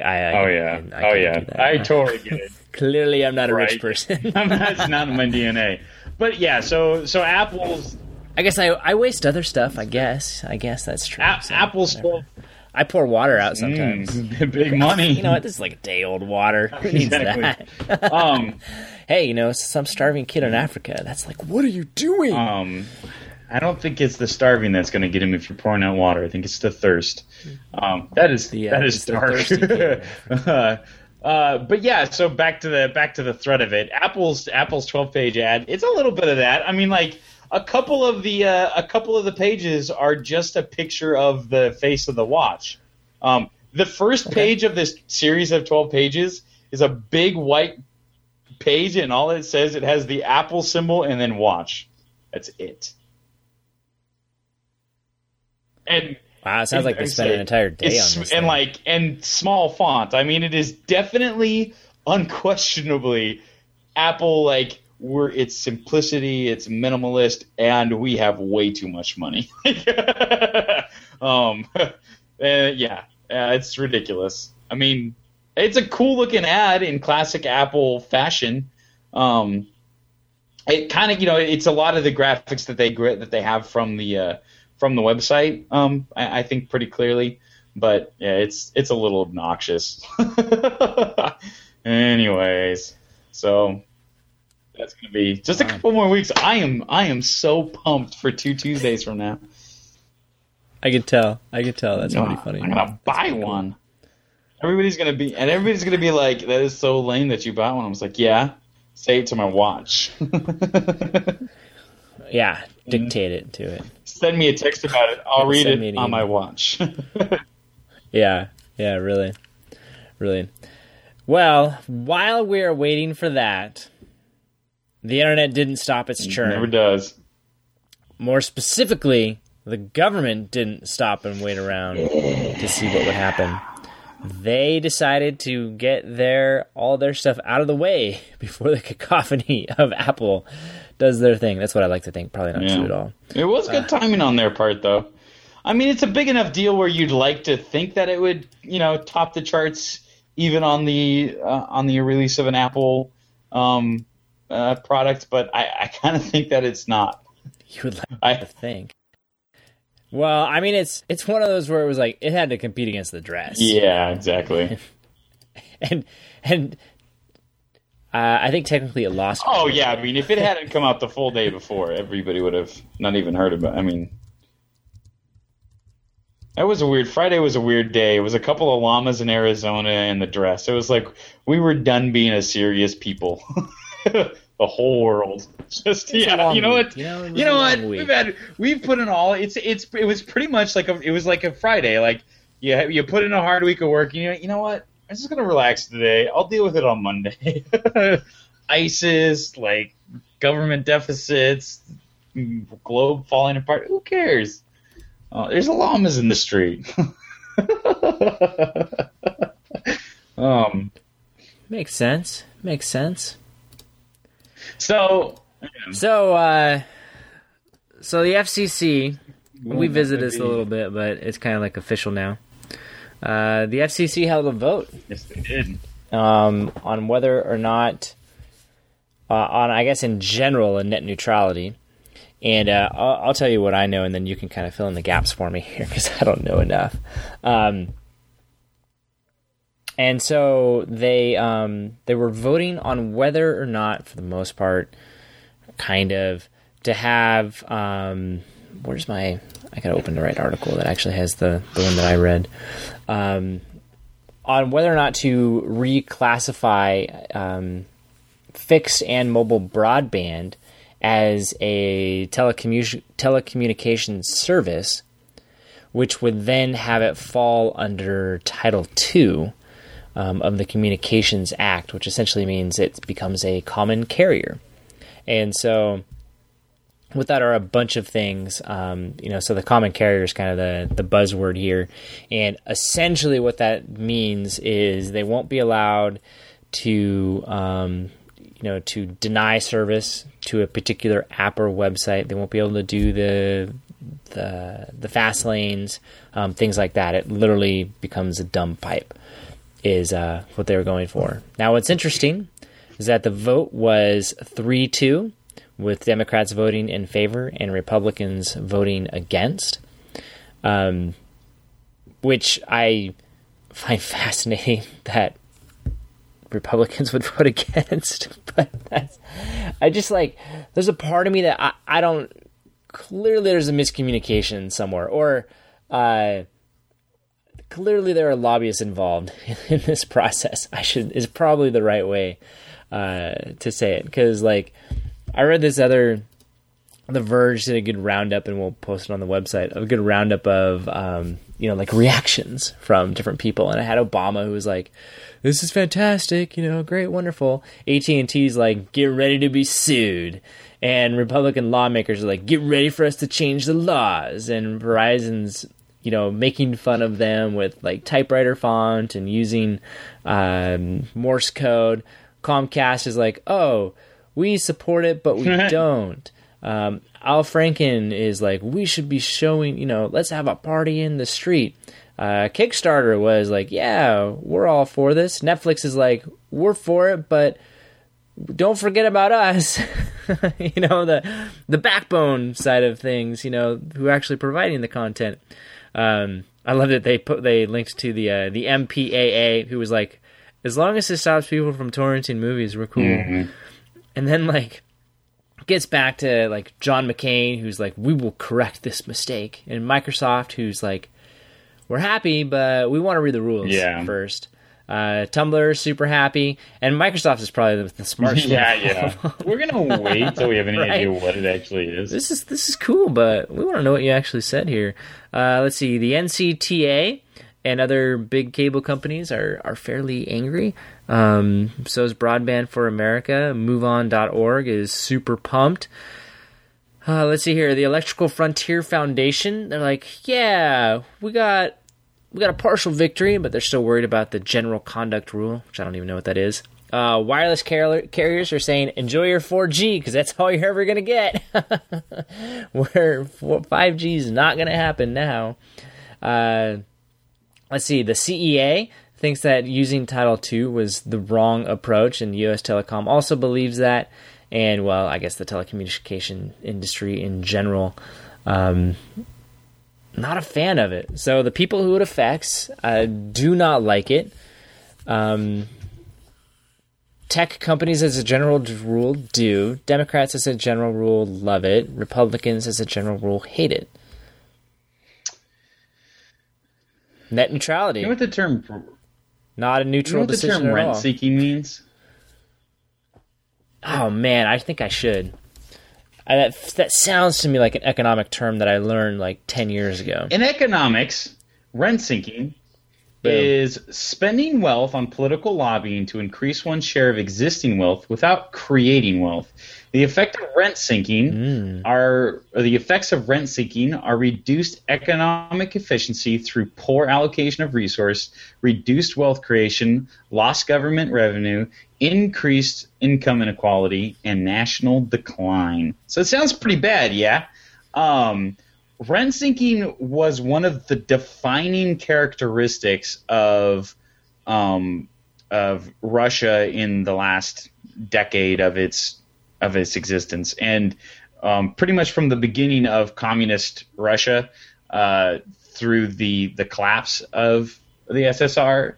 I totally get it. Clearly, I'm not a rich person. That's not in my DNA. But yeah, so Apple's. I guess I waste other stuff. I guess that's true. Apple's 12. I pour water out sometimes. Big money. You know what? This is like a day old water. Who needs that? Hey, you know, some starving kid in Africa. That's like, what are you doing? I don't think it's the starving that's going to get him if you're pouring out water. I think it's the thirst. That is dark. But yeah, so back to the thread of it. Apple's 12-page ad. It's a little bit of that. I mean, like a couple of the pages are just a picture of the face of the watch. The first page of this series of 12 pages is a big white page, and all it says, it has the Apple symbol and then watch. That's it. And wow, it sounds like they spent an entire day on this. And small font. I mean, it is definitely, unquestionably, Apple. It's simplicity, it's minimalist, and we have way too much money. It's ridiculous. I mean, it's a cool looking ad in classic Apple fashion. It kind of, it's a lot of the graphics that they have from the website. I think pretty clearly, but yeah, it's a little obnoxious. Anyways, so that's gonna be just a couple more weeks. I am so pumped for 2 Tuesdays from now. I could tell. That's pretty funny. I'm gonna buy one. Everybody's gonna be like, "That is so lame that you bought one." I was like, "Yeah, say it to my watch." Yeah, dictate it to it. Send me a text about it. I'll read it on my watch. Yeah, really. Well, while we're waiting for that, the internet didn't stop its churn. It never does. More specifically, the government didn't stop and wait around to see what would happen. They decided to get all their stuff out of the way before the cacophony of Apple does their thing. That's what I like to think. Probably not true at all. It was good timing on their part, though. I mean, it's a big enough deal where you'd like to think that it would, top the charts even on the release of an Apple product. But I kind of think that it's not. You would like to think. Well, I mean, it's one of those where it was like it had to compete against the dress. Yeah, exactly. and I think technically it lost. Oh yeah, I mean, if it hadn't come out the full day before, everybody would have not even heard about it. I mean, that was a weird. Friday was a weird day. It was a couple of llamas in Arizona and the dress. It was like we were done being a serious people. The whole world. Just you know what? You know what? We've put in all. It was pretty much like it was like a Friday. Like you put in a hard week of work. You know what? I'm just gonna relax today. I'll deal with it on Monday. ISIS, like government deficits, globe falling apart. Who cares? There's llamas in the street. Makes sense. So the FCC. We visited this a little bit, but it's kind of like official now. The FCC held a vote. Yes, they did. On whether or not, on I guess in general, a net neutrality. And I'll tell you what I know, and then you can kind of fill in the gaps for me here because I don't know enough. And so they were voting on whether or not, for the most part, kind of to have. Where's my? I gotta open the right article that actually has the one that I read. On whether or not to reclassify fixed and mobile broadband as a telecommunications service, which would then have it fall under Title II of the Communications Act, which essentially means it becomes a common carrier. And so with that are a bunch of things, so the common carrier is kind of the buzzword here. And essentially what that means is they won't be allowed to, to deny service to a particular app or website. They won't be able to do the fast lanes, things like that. It literally becomes a dumb pipe is what they were going for. Now what's interesting is that the vote was 3-2, with Democrats voting in favor and Republicans voting against, which I find fascinating that Republicans would vote against. But there's a part of me that I don't, clearly there's a miscommunication somewhere, or clearly there are lobbyists involved in this process. Is probably the right way to say it, because I read this The Verge did a good roundup, and we'll post it on the website, a good roundup of, reactions from different people. And I had Obama who was like, this is fantastic, great, wonderful. AT&T's like, get ready to be sued. And Republican lawmakers are like, get ready for us to change the laws. And Verizon's, making fun of them with typewriter font and using Morse code. Comcast is like, oh, we support it, but we don't. Al Franken is like, we should be showing, let's have a party in the street. Kickstarter was like, yeah, we're all for this. Netflix is like, we're for it, but don't forget about us. The backbone side of things, who are actually providing the content. I love that they linked to the MPAA, who was like, as long as it stops people from torrenting movies, we're cool. Mm-hmm. And then gets back to John McCain, who's like, we will correct this mistake. And Microsoft, who's like, we're happy, but we want to read the rules first. Tumblr, super happy. And Microsoft is probably the smartest. Yeah. We're going to wait till we have any idea what it actually is. This is cool, but we want to know what you actually said here. Let's see. The NCTA and other big cable companies are fairly angry. So is Broadband for America. MoveOn.org is super pumped. Let's see here. The Electrical Frontier Foundation, they're like, yeah, we got a partial victory, but they're still worried about the general conduct rule, which I don't even know what that is. Wireless carriers are saying, enjoy your 4G, because that's all you're ever going to get. Where 5G is not going to happen now. Let's see. The CEA thinks that using Title II was the wrong approach, and U.S. Telecom also believes that. And, well, I guess the telecommunication industry in general, not a fan of it. So the people who it affects do not like it. Tech companies, as a general rule, do. Democrats, as a general rule, love it. Republicans, as a general rule, hate it. Net neutrality. You know what the term... Not a neutral decision at all. You know what the term rent-seeking means? Oh, man, I think I should. That sounds to me like an economic term that I learned like 10 years ago. In economics, rent-seeking is spending wealth on political lobbying to increase one's share of existing wealth without creating wealth. The effects of rent-seeking are reduced economic efficiency through poor allocation of resource, reduced wealth creation, lost government revenue, increased income inequality, and national decline. So it sounds pretty bad, yeah? Rent-seeking was one of the defining characteristics of Russia in the last decade of its existence, and pretty much from the beginning of communist Russia through the collapse of the SSR.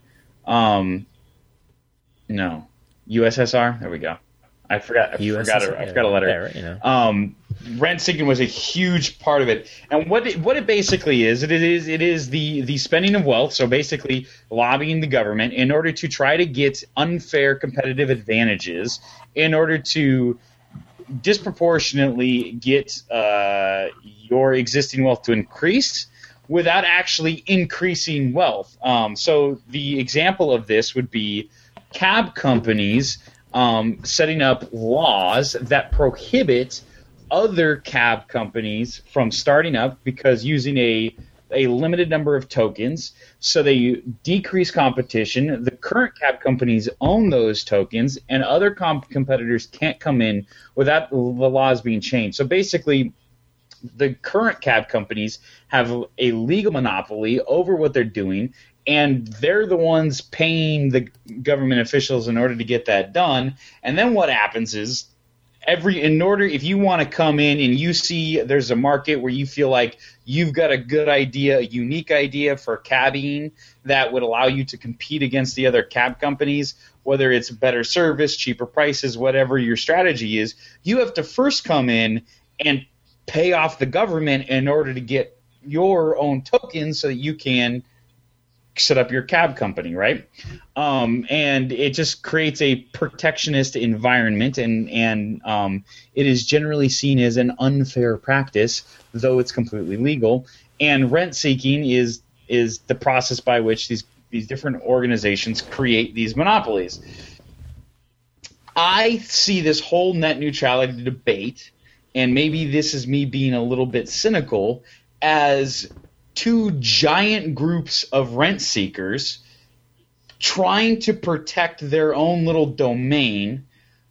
No, USSR. There we go. I forgot a letter. Right, rent-seeking was a huge part of it, and what it basically is, it is the spending of wealth. So basically, lobbying the government in order to try to get unfair competitive advantages, in order to disproportionately get your existing wealth to increase without actually increasing wealth. So the example of this would be cab companies setting up laws that prohibit other cab companies from starting up because using a limited number of tokens, so they decrease competition. The current cab companies own those tokens, and other competitors can't come in without the laws being changed. So basically, the current cab companies have a legal monopoly over what they're doing, and they're the ones paying the government officials in order to get that done. And then what happens is, if you want to come in and you see there's a market where you feel like you've got a good idea, a unique idea for cabbing that would allow you to compete against the other cab companies, whether it's better service, cheaper prices, whatever your strategy is, you have to first come in and pay off the government in order to get your own tokens so that you can set up your cab company, right? And it just creates a protectionist environment, and it is generally seen as an unfair practice, though it's completely legal. And rent-seeking is the process by which these different organizations create these monopolies. I see this whole net neutrality debate, and maybe this is me being a little bit cynical, as two giant groups of rent seekers trying to protect their own little domain,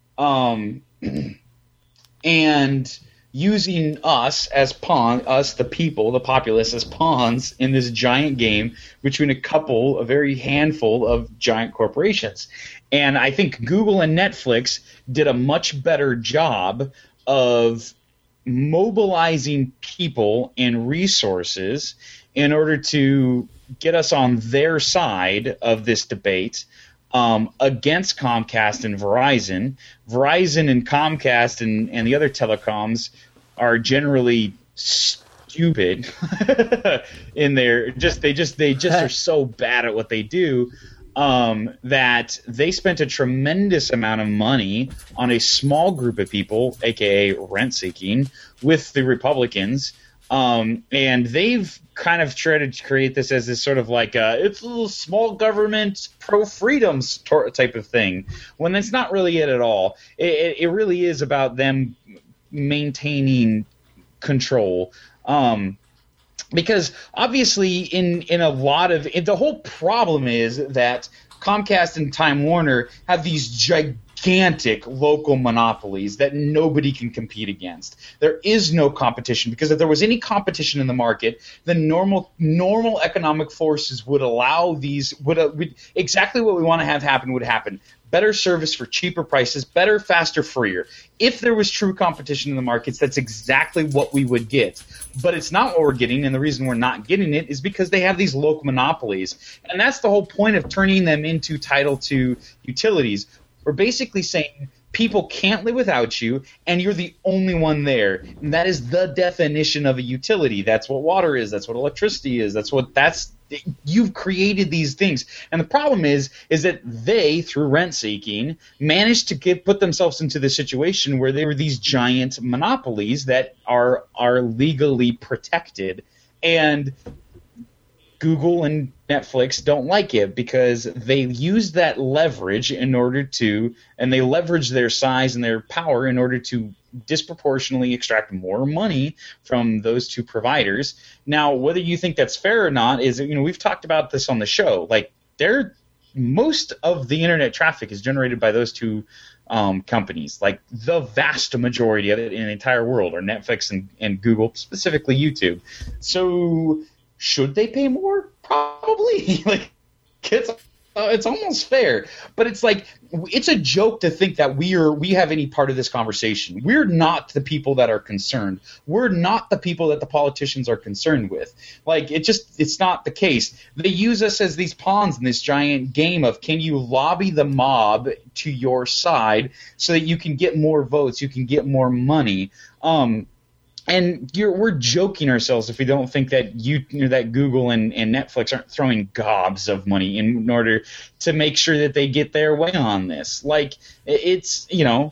and using us as the people, the populace, as pawns in this giant game between a very handful of giant corporations. And I think Google and Netflix did a much better job of mobilizing people and resources in order to get us on their side of this debate against Comcast and Verizon. Verizon and Comcast and the other telecoms are generally stupid in their they just are so bad at what they do that they spent a tremendous amount of money on a small group of people, aka rent seeking, with the Republicans. And they've kind of tried to create this as this sort of like it's a little small government pro-freedom type of thing, when that's not really it at all. It really is about them maintaining control. Because obviously in a lot of – the whole problem is that Comcast and Time Warner have these gigantic local monopolies that nobody can compete against. There is no competition, because if there was any competition in the market, then normal economic forces would allow these exactly what we want to have happen would happen. Better service for cheaper prices, better, faster, freer. If there was true competition in the markets, that's exactly what we would get. But it's not what we're getting, and the reason we're not getting it is because they have these local monopolies. And that's the whole point of turning them into Title II utilities. We're basically saying people can't live without you, and you're the only one there. And that is the definition of a utility. That's what water is. That's what electricity is. You've created these things. And the problem is that they, through rent seeking, managed to put themselves into the situation where they were these giant monopolies that are legally protected. And Google and Netflix don't like it because they use that leverage and they leverage their size and their power in order to disproportionately extract more money from those two providers. Now, whether you think that's fair or not is, we've talked about this on the show. Like, most of the internet traffic is generated by those two companies. Like, the vast majority of it in the entire world are Netflix and Google, specifically YouTube. So should they pay more? Probably. Like, it's almost fair, but it's like, it's a joke to think that we have any part of this conversation. We're not the people that are concerned. We're not the people that the politicians are concerned with. Like, it's not the case. They use us as these pawns in this giant game of, can you lobby the mob to your side so that you can get more votes, you can get more money. And we're joking ourselves if we don't think that that Google and Netflix aren't throwing gobs of money in order to make sure that they get their way on this. Like, it's,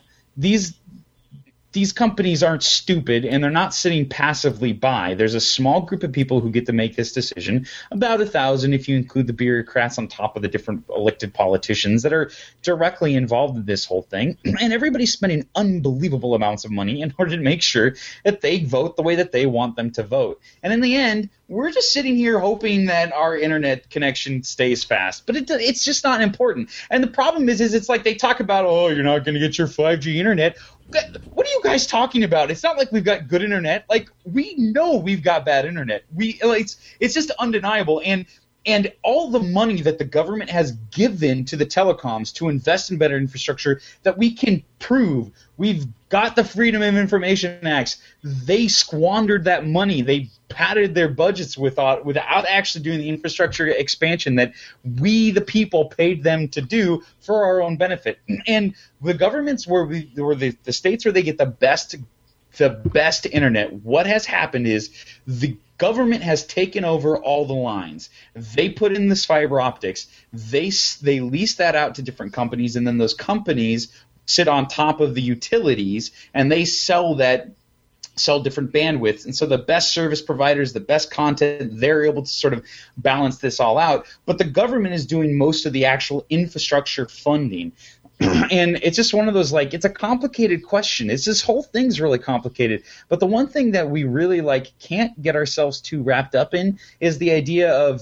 these companies aren't stupid, and they're not sitting passively by. There's a small group of people who get to make this decision, about 1,000 if you include the bureaucrats on top of the different elected politicians that are directly involved in this whole thing. And everybody's spending unbelievable amounts of money in order to make sure that they vote the way that they want them to vote. And in the end, we're just sitting here hoping that our internet connection stays fast. But it's just not important. And the problem is it's like they talk about, oh, you're not going to get your 5G internet. What are you guys talking about? It's not like we've got good internet. Like, we know we've got bad internet. It's just undeniable. And all the money that the government has given to the telecoms to invest in better infrastructure that we can prove, we've got the Freedom of Information Acts. They squandered that money. They padded their budgets without actually doing the infrastructure expansion that we, the people, paid them to do for our own benefit. And the governments the states where they get the best internet, what has happened is the government has taken over all the lines. They put in this fiber optics. They lease that out to different companies, and then those companies sit on top of the utilities, and they sell different bandwidth. And so the best service providers, the best content, they're able to sort of balance this all out. But the government is doing most of the actual infrastructure funding. And it's just one of those, like, it's a complicated question. This whole thing's really complicated. But the one thing that we really, can't get ourselves too wrapped up in is the idea of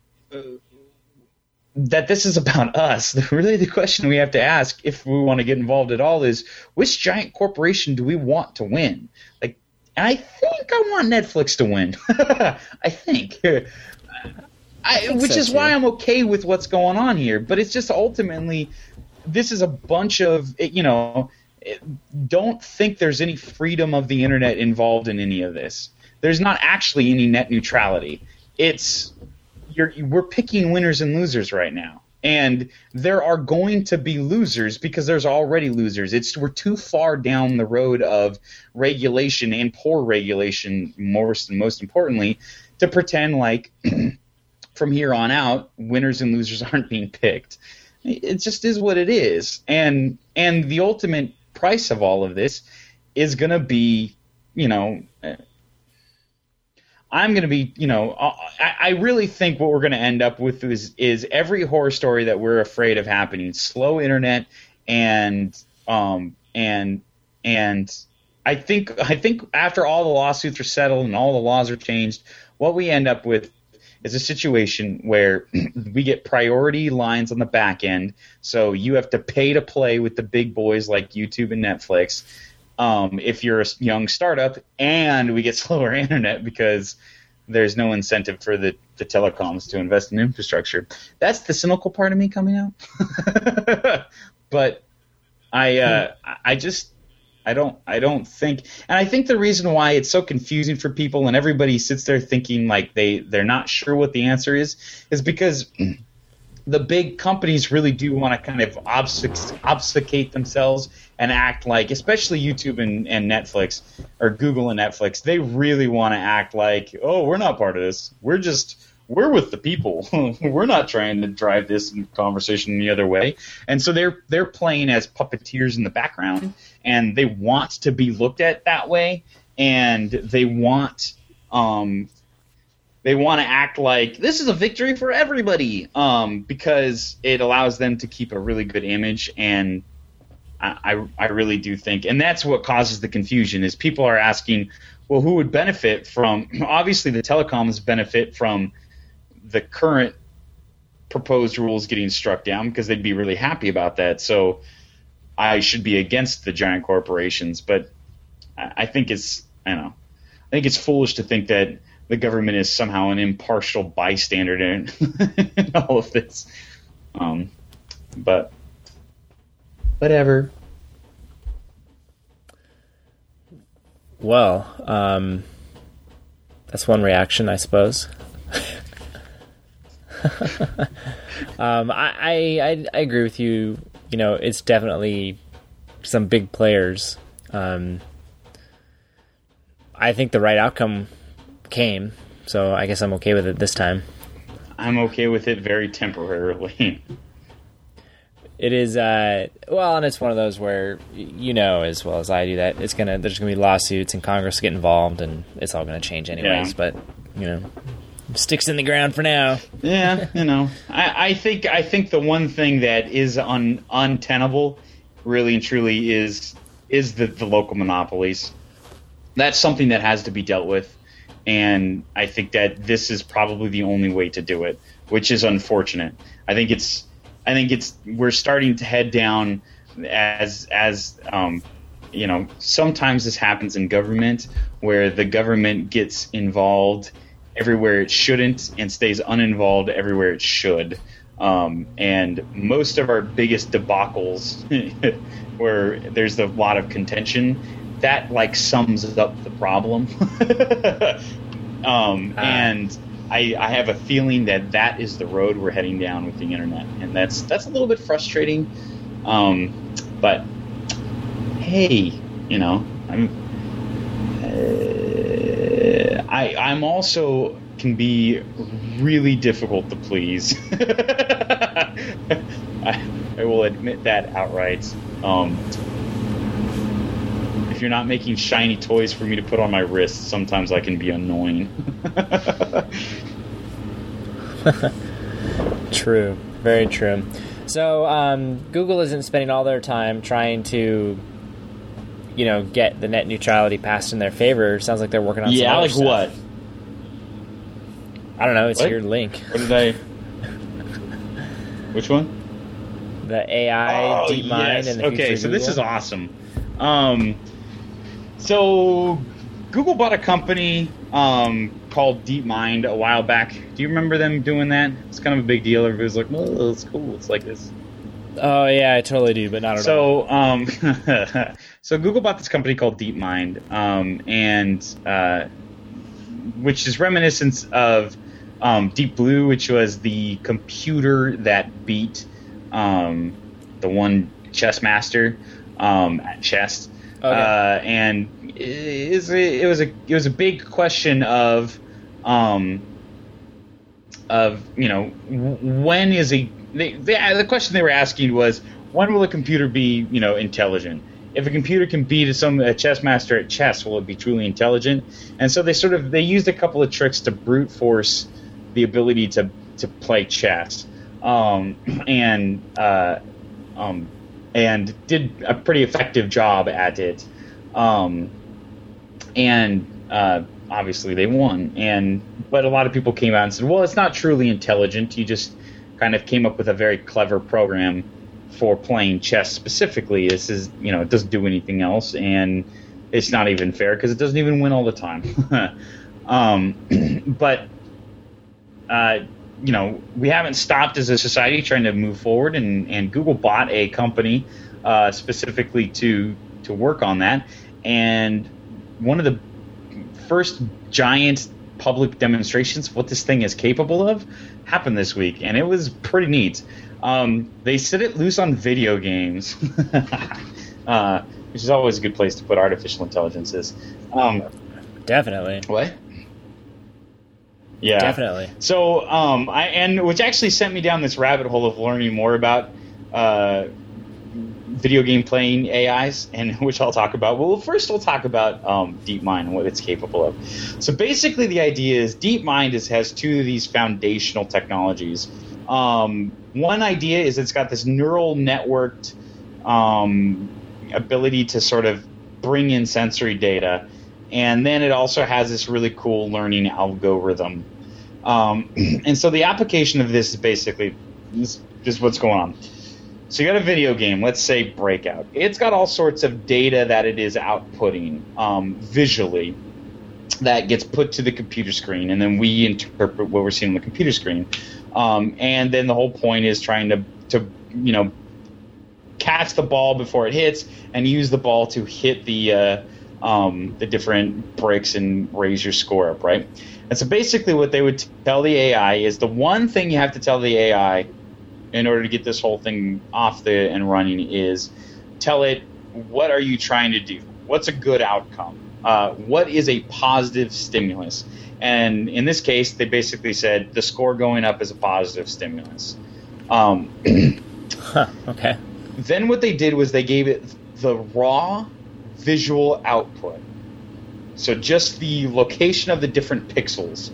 that this is about us. Really, the question we have to ask if we want to get involved at all is, which giant corporation do we want to win? And I think I want Netflix to win. I think. Which is why I'm okay with what's going on here. But it's just ultimately, this is a bunch of, don't think there's any freedom of the internet involved in any of this. There's not actually any net neutrality. We're picking winners and losers right now. And there are going to be losers because there's already losers. We're too far down the road of regulation and poor regulation, most importantly, to pretend like from here on out, winners and losers aren't being picked. It just is what it is. And the ultimate price of all of this is going to be, I'm going to be, I really think what we're going to end up with is every horror story that we're afraid of happening. Slow internet and I think after all the lawsuits are settled and all the laws are changed, what we end up with is a situation where we get priority lines on the back end. So you have to pay to play with the big boys like YouTube and Netflix. If you're a young startup, and we get slower internet because there's no incentive for the telecoms to invest in infrastructure. That's the cynical part of me coming out. But I don't think, and I think the reason why it's so confusing for people and everybody sits there thinking like they're not sure what the answer is because the big companies really do want to kind of obfuscate themselves and act like, especially YouTube and Netflix, or Google and Netflix, they really want to act like, oh, we're not part of this. We're with the people. We're not trying to drive this conversation any other way. And so they're playing as puppeteers in the background, and they want to be looked at that way, and they want to act like this is a victory for everybody, because it allows them to keep a really good image. And I really do think, and that's what causes the confusion, is people are asking, well, who would benefit from? Obviously, the telecoms benefit from the current proposed rules getting struck down, because they'd be really happy about that. So I should be against the giant corporations, but I think it's foolish to think that the government is somehow an impartial bystander in all of this. But whatever. Well, that's one reaction, I suppose. I agree with you. You know, it's definitely some big players. I think the right outcome came, so I guess I'm okay with it this time. I'm okay with it very temporarily. It is, well, and it's one of those where, you know as well as I do, that there's gonna be lawsuits and Congress get involved, and it's all gonna change anyways. Yeah. But sticks in the ground for now. Yeah, I think the one thing that is untenable, really and truly, is the local monopolies. That's something that has to be dealt with, and I think that this is probably the only way to do it, which is unfortunate. I think we're starting to head down as sometimes this happens in government, where the government gets involved everywhere it shouldn't and stays uninvolved everywhere it should. And most of our biggest debacles where there's a lot of contention, that sums up the problem. And I have a feeling that is the road we're heading down with the internet, and that's a little bit frustrating. But hey, I'm also can be really difficult to please. I will admit that outright. If you're not making shiny toys for me to put on my wrist, sometimes I can be annoying. True. Very true. So Google isn't spending all their time trying to, get the net neutrality passed in their favor. Sounds like they're working on some other stuff. What? I don't know. It's what? your link. What did I... Which one? The AI DeepMind. Yes. And the okay, so this is awesome. So Google bought a company called DeepMind a while back. Do you remember them doing that? It's kind of a big deal. Everybody's like, "Oh, it's cool. It's like this." Oh yeah, I totally do, but not at all. So Google bought this company called DeepMind, and which is reminiscent of Deep Blue, which was the computer that beat the one chess master at chess. Okay. And it was a big question of when is the question they were asking was, when will a computer be intelligent? If a computer can beat a chess master at chess, will it be truly intelligent? And so they used a couple of tricks to brute force the ability to play chess, and did a pretty effective job at it. Obviously they won. But a lot of people came out and said, well, it's not truly intelligent. You just kind of came up with a very clever program for playing chess specifically. This is, it doesn't do anything else, and it's not even fair because it doesn't even win all the time. But we haven't stopped as a society trying to move forward, and Google bought a company specifically to work on that. And one of the first giant public demonstrations of what this thing is capable of happened this week, and it was pretty neat. They set it loose on video games, which is always a good place to put artificial intelligences. Definitely. What? Yeah, definitely. So, which actually sent me down this rabbit hole of learning more about video game playing AIs, and which I'll talk about. Well, first we'll talk about DeepMind and what it's capable of. So basically, the idea is DeepMind has two of these foundational technologies. One idea is it's got this neural networked ability to sort of bring in sensory data, and then it also has this really cool learning algorithm. And so the application of this is basically this is what's going on. So you got a video game, let's say Breakout. It's got all sorts of data that it is outputting visually that gets put to the computer screen, and then we interpret what we're seeing on the computer screen. And then the whole point is trying to catch the ball before it hits and use the ball to hit the different bricks and raise your score up, right? And so basically what they would tell the AI is the one thing you have to tell the AI in order to get this whole thing off and running is tell it, what are you trying to do? What's a good outcome? What is a positive stimulus? And in this case, they basically said the score going up is a positive stimulus. Okay. Then what they did was they gave it the raw visual output. So just the location of the different pixels,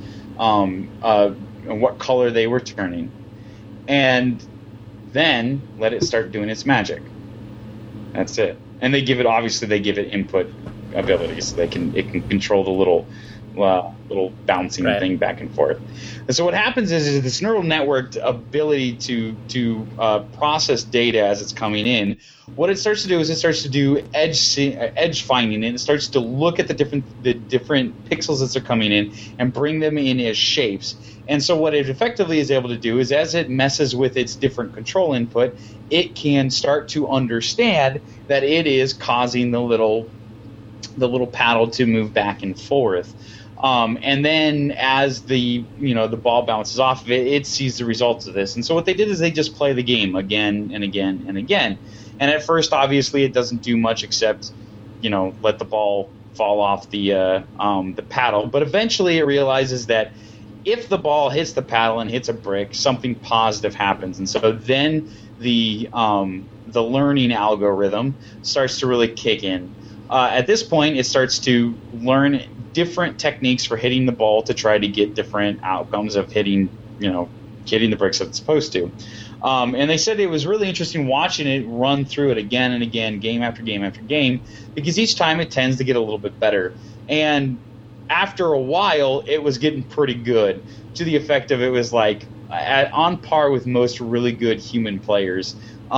and what color they were turning. And then let it start doing its magic. That's it. And they give it input abilities, so it can control the little bouncing thing back and forth. And so what happens is this neural network ability to process data as it's coming in. What it starts to do is it starts to do edge finding, and it starts to look at the different pixels as they're coming in and bring them in as shapes. And so what it effectively is able to do is, as it messes with its different control input, it can start to understand that it is causing the little paddle to move back and forth. And then as the ball bounces off of it, it sees the results of this. And so what they did is they just play the game again and again and again. And at first, obviously, it doesn't do much except, let the ball fall off the paddle. But eventually, it realizes that if the ball hits the paddle and hits a brick, something positive happens. And so then the learning algorithm starts to really kick in. At this point, it starts to learn different techniques for hitting the ball to try to get different outcomes of hitting the bricks that it's supposed to. And they said it was really interesting watching it run through it again and again, game after game after game, because each time it tends to get a little bit better. And after a while, it was getting pretty good, to the effect of it was like on par with most really good human players.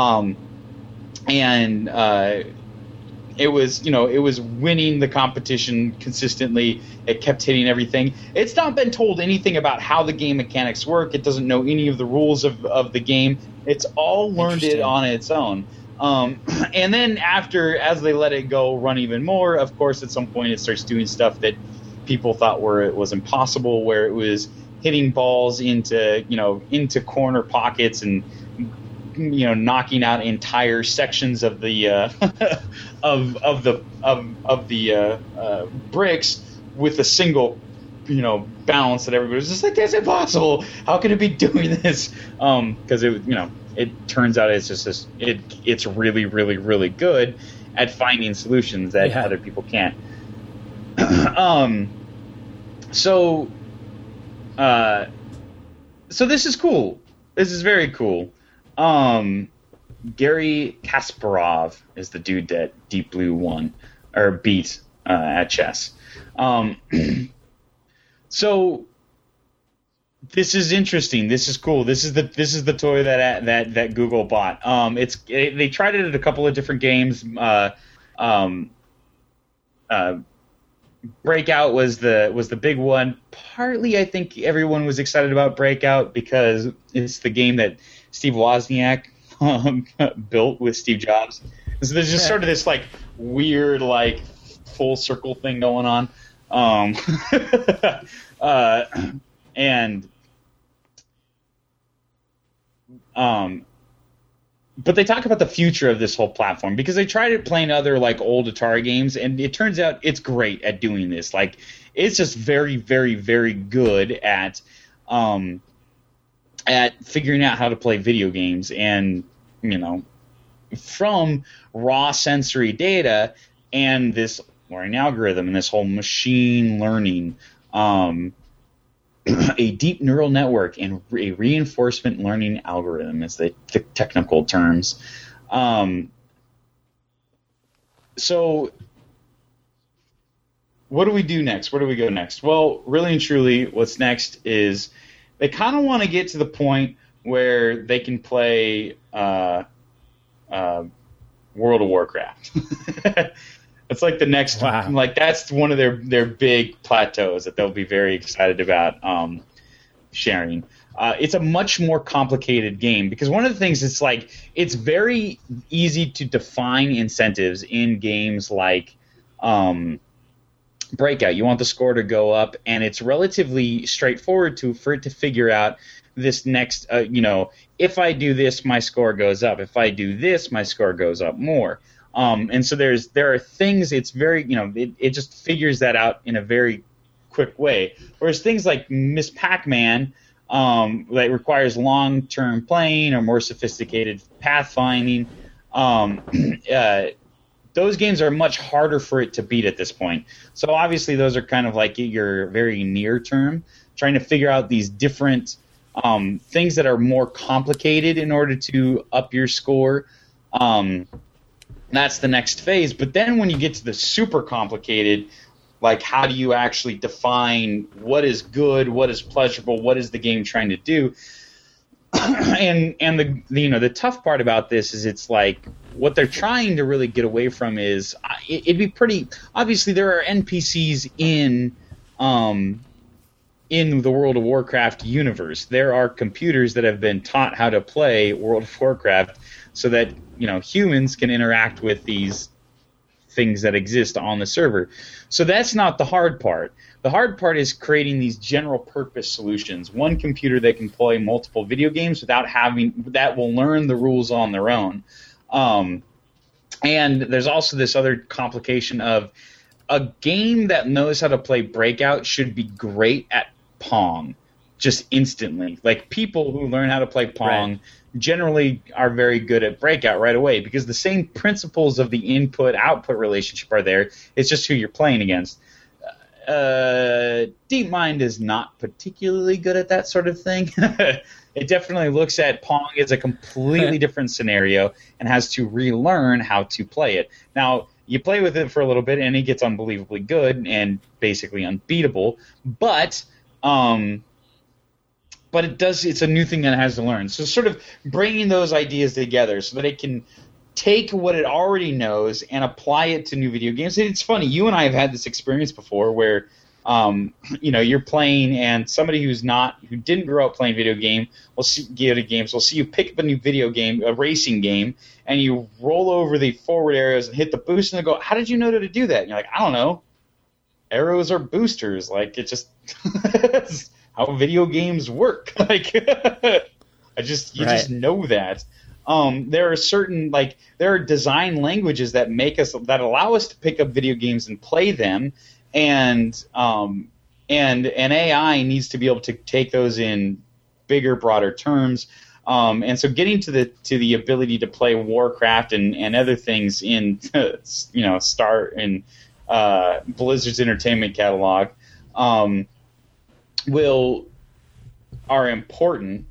It was winning the competition consistently. It kept hitting everything. It's not been told anything about how the game mechanics work. It doesn't know any of the rules of the game. It's all learned it on its own. And then as they let it go run even more, of course, at some point it starts doing stuff that people thought was impossible, where it was hitting balls into corner pockets and knocking out entire sections of the bricks with a single bounce that everybody was just like, that's impossible. How can it be doing this? Because it turns out it's just it's really, really, really good at finding solutions that other people can't. So this is cool. This is very cool. Gary Kasparov is the dude that Deep Blue beat at chess. So this is interesting. This is cool. This is the toy that Google bought. They tried it at a couple of different games. Breakout was the big one. Partly, I think everyone was excited about Breakout because it's the game that Steve Wozniak built with Steve Jobs. So there's just sort of this like weird like full circle thing going on. And but they talk about the future of this whole platform because they tried playing other like old Atari games, and it turns out it's great at doing this. Like, it's just very, very, very good at figuring out how to play video games, and from raw sensory data and this learning algorithm and this whole machine learning. A deep neural network and a reinforcement learning algorithm is the technical terms. So what do we do next? Where do we go next? Well, really and truly, what's next is they kind of want to get to the point where they can play World of Warcraft. It's like the next, like that's one of their big plateaus that they'll be very excited about sharing. It's a much more complicated game because one of the things it's like it's very easy to define incentives in games like Breakout. You want the score to go up, and it's relatively straightforward for it to figure out this next. If I do this, my score goes up. If I do this, my score goes up more. And so there are things, it's very, it just figures that out in a very quick way. Whereas things like Miss Pac-Man, that requires long-term playing or more sophisticated pathfinding, those games are much harder for it to beat at this point. So obviously those are kind of like your very near term, trying to figure out these different things that are more complicated in order to up your score. That's the next phase. But then when you get to the super complicated, like how do you actually define what is good, what is pleasurable, what is the game trying to do? and the tough part about this is it's like what they're trying to really get away from is it'd be pretty obviously there are NPCs in the World of Warcraft universe. There are computers that have been taught how to play World of Warcraft so that humans can interact with these things that exist on the server. So that's not the hard part. The hard part is creating these general purpose solutions. One computer that can play multiple video games that will learn the rules on their own. And there's also this other complication of a game that knows how to play Breakout should be great at Pong just instantly. Like people who learn how to play Pong generally are very good at Breakout right away because the same principles of the input-output relationship are there. It's just who you're playing against. DeepMind is not particularly good at that sort of thing. It definitely looks at Pong as a completely different scenario and has to relearn how to play it. Now, you play with it for a little bit and it gets unbelievably good and basically unbeatable, but it's a new thing that it has to learn. So sort of bringing those ideas together so that it can take what it already knows and apply it to new video games. And it's funny, you and I have had this experience before where you're playing and somebody who didn't grow up playing video games will see you pick up a new video game, a racing game, and you roll over the forward arrows and hit the boost and they go, how did you know to do that? And you're like, I don't know. Arrows are boosters. Like, it just how video games work. Like, you just know that. There are certain there are design languages that allow us to pick up video games and play them, and an AI needs to be able to take those in bigger, broader terms. And so getting to the ability to play Warcraft and other things in Blizzard's entertainment catalog are important.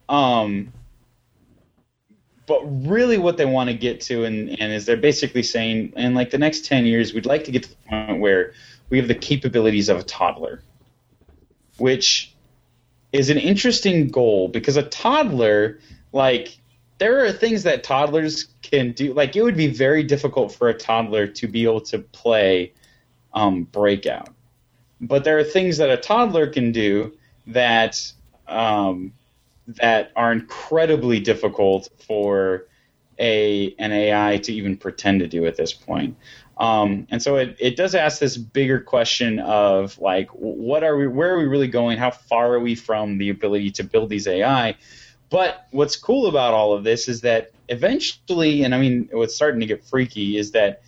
But really what they want to get to and is they're basically saying in like the next 10 years we'd like to get to the point where we have the capabilities of a toddler, which is an interesting goal because a toddler, like, there are things that toddlers can do. Like, it would be very difficult for a toddler to be able to play Breakout. But there are things that a toddler can do that are incredibly difficult for an AI to even pretend to do at this point. And so it does ask this bigger question of like, where are we really going? How far are we from the ability to build these AI? But what's cool about all of this is that eventually, and I mean, what's starting to get freaky is that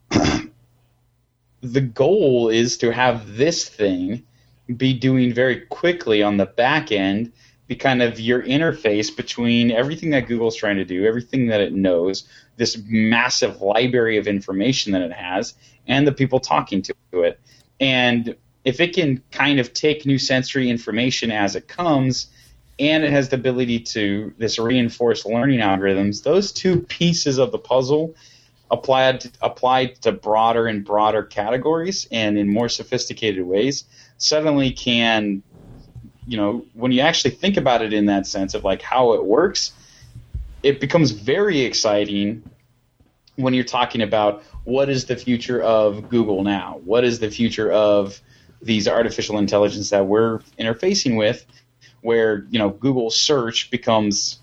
the goal is to have this thing be doing very quickly on the back end, be kind of your interface between everything that Google's trying to do, everything that it knows, this massive library of information that it has, and the people talking to it. And if it can kind of take new sensory information as it comes, and it has the ability to this reinforced learning algorithms, those two pieces of the puzzle applied to broader and broader categories and in more sophisticated ways suddenly can, when you actually think about it in that sense of like how it works, it becomes very exciting when you're talking about what is the future of Google now? What is the future of these artificial intelligence that we're interfacing with, where, Google search becomes,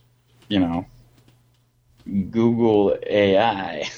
Google AI.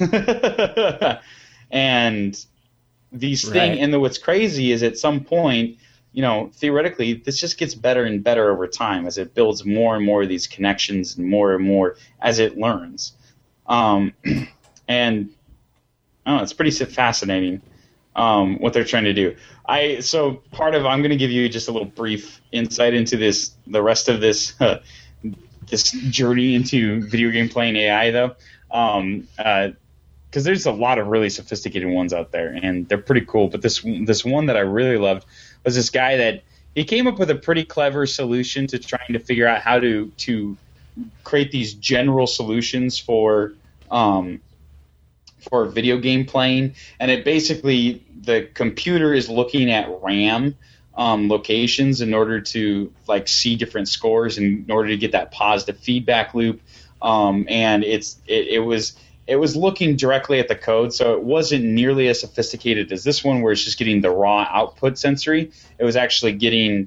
And these things, and what's crazy is at some point, theoretically, this just gets better and better over time as it builds more and more of these connections and more as it learns. And I don't know, it's pretty fascinating what they're trying to do. I'm going to give you just a little brief insight into the rest of this this journey into video game playing AI, though, because there's a lot of really sophisticated ones out there, and they're pretty cool. But this one that I really loved was this guy that he came up with a pretty clever solution to trying to figure out how to create these general solutions for video game playing. And it basically, the computer is looking at RAM locations in order to like see different scores in order to get that positive feedback loop. And it was looking directly at the code, so it wasn't nearly as sophisticated as this one, where it's just getting the raw output sensory. It was actually getting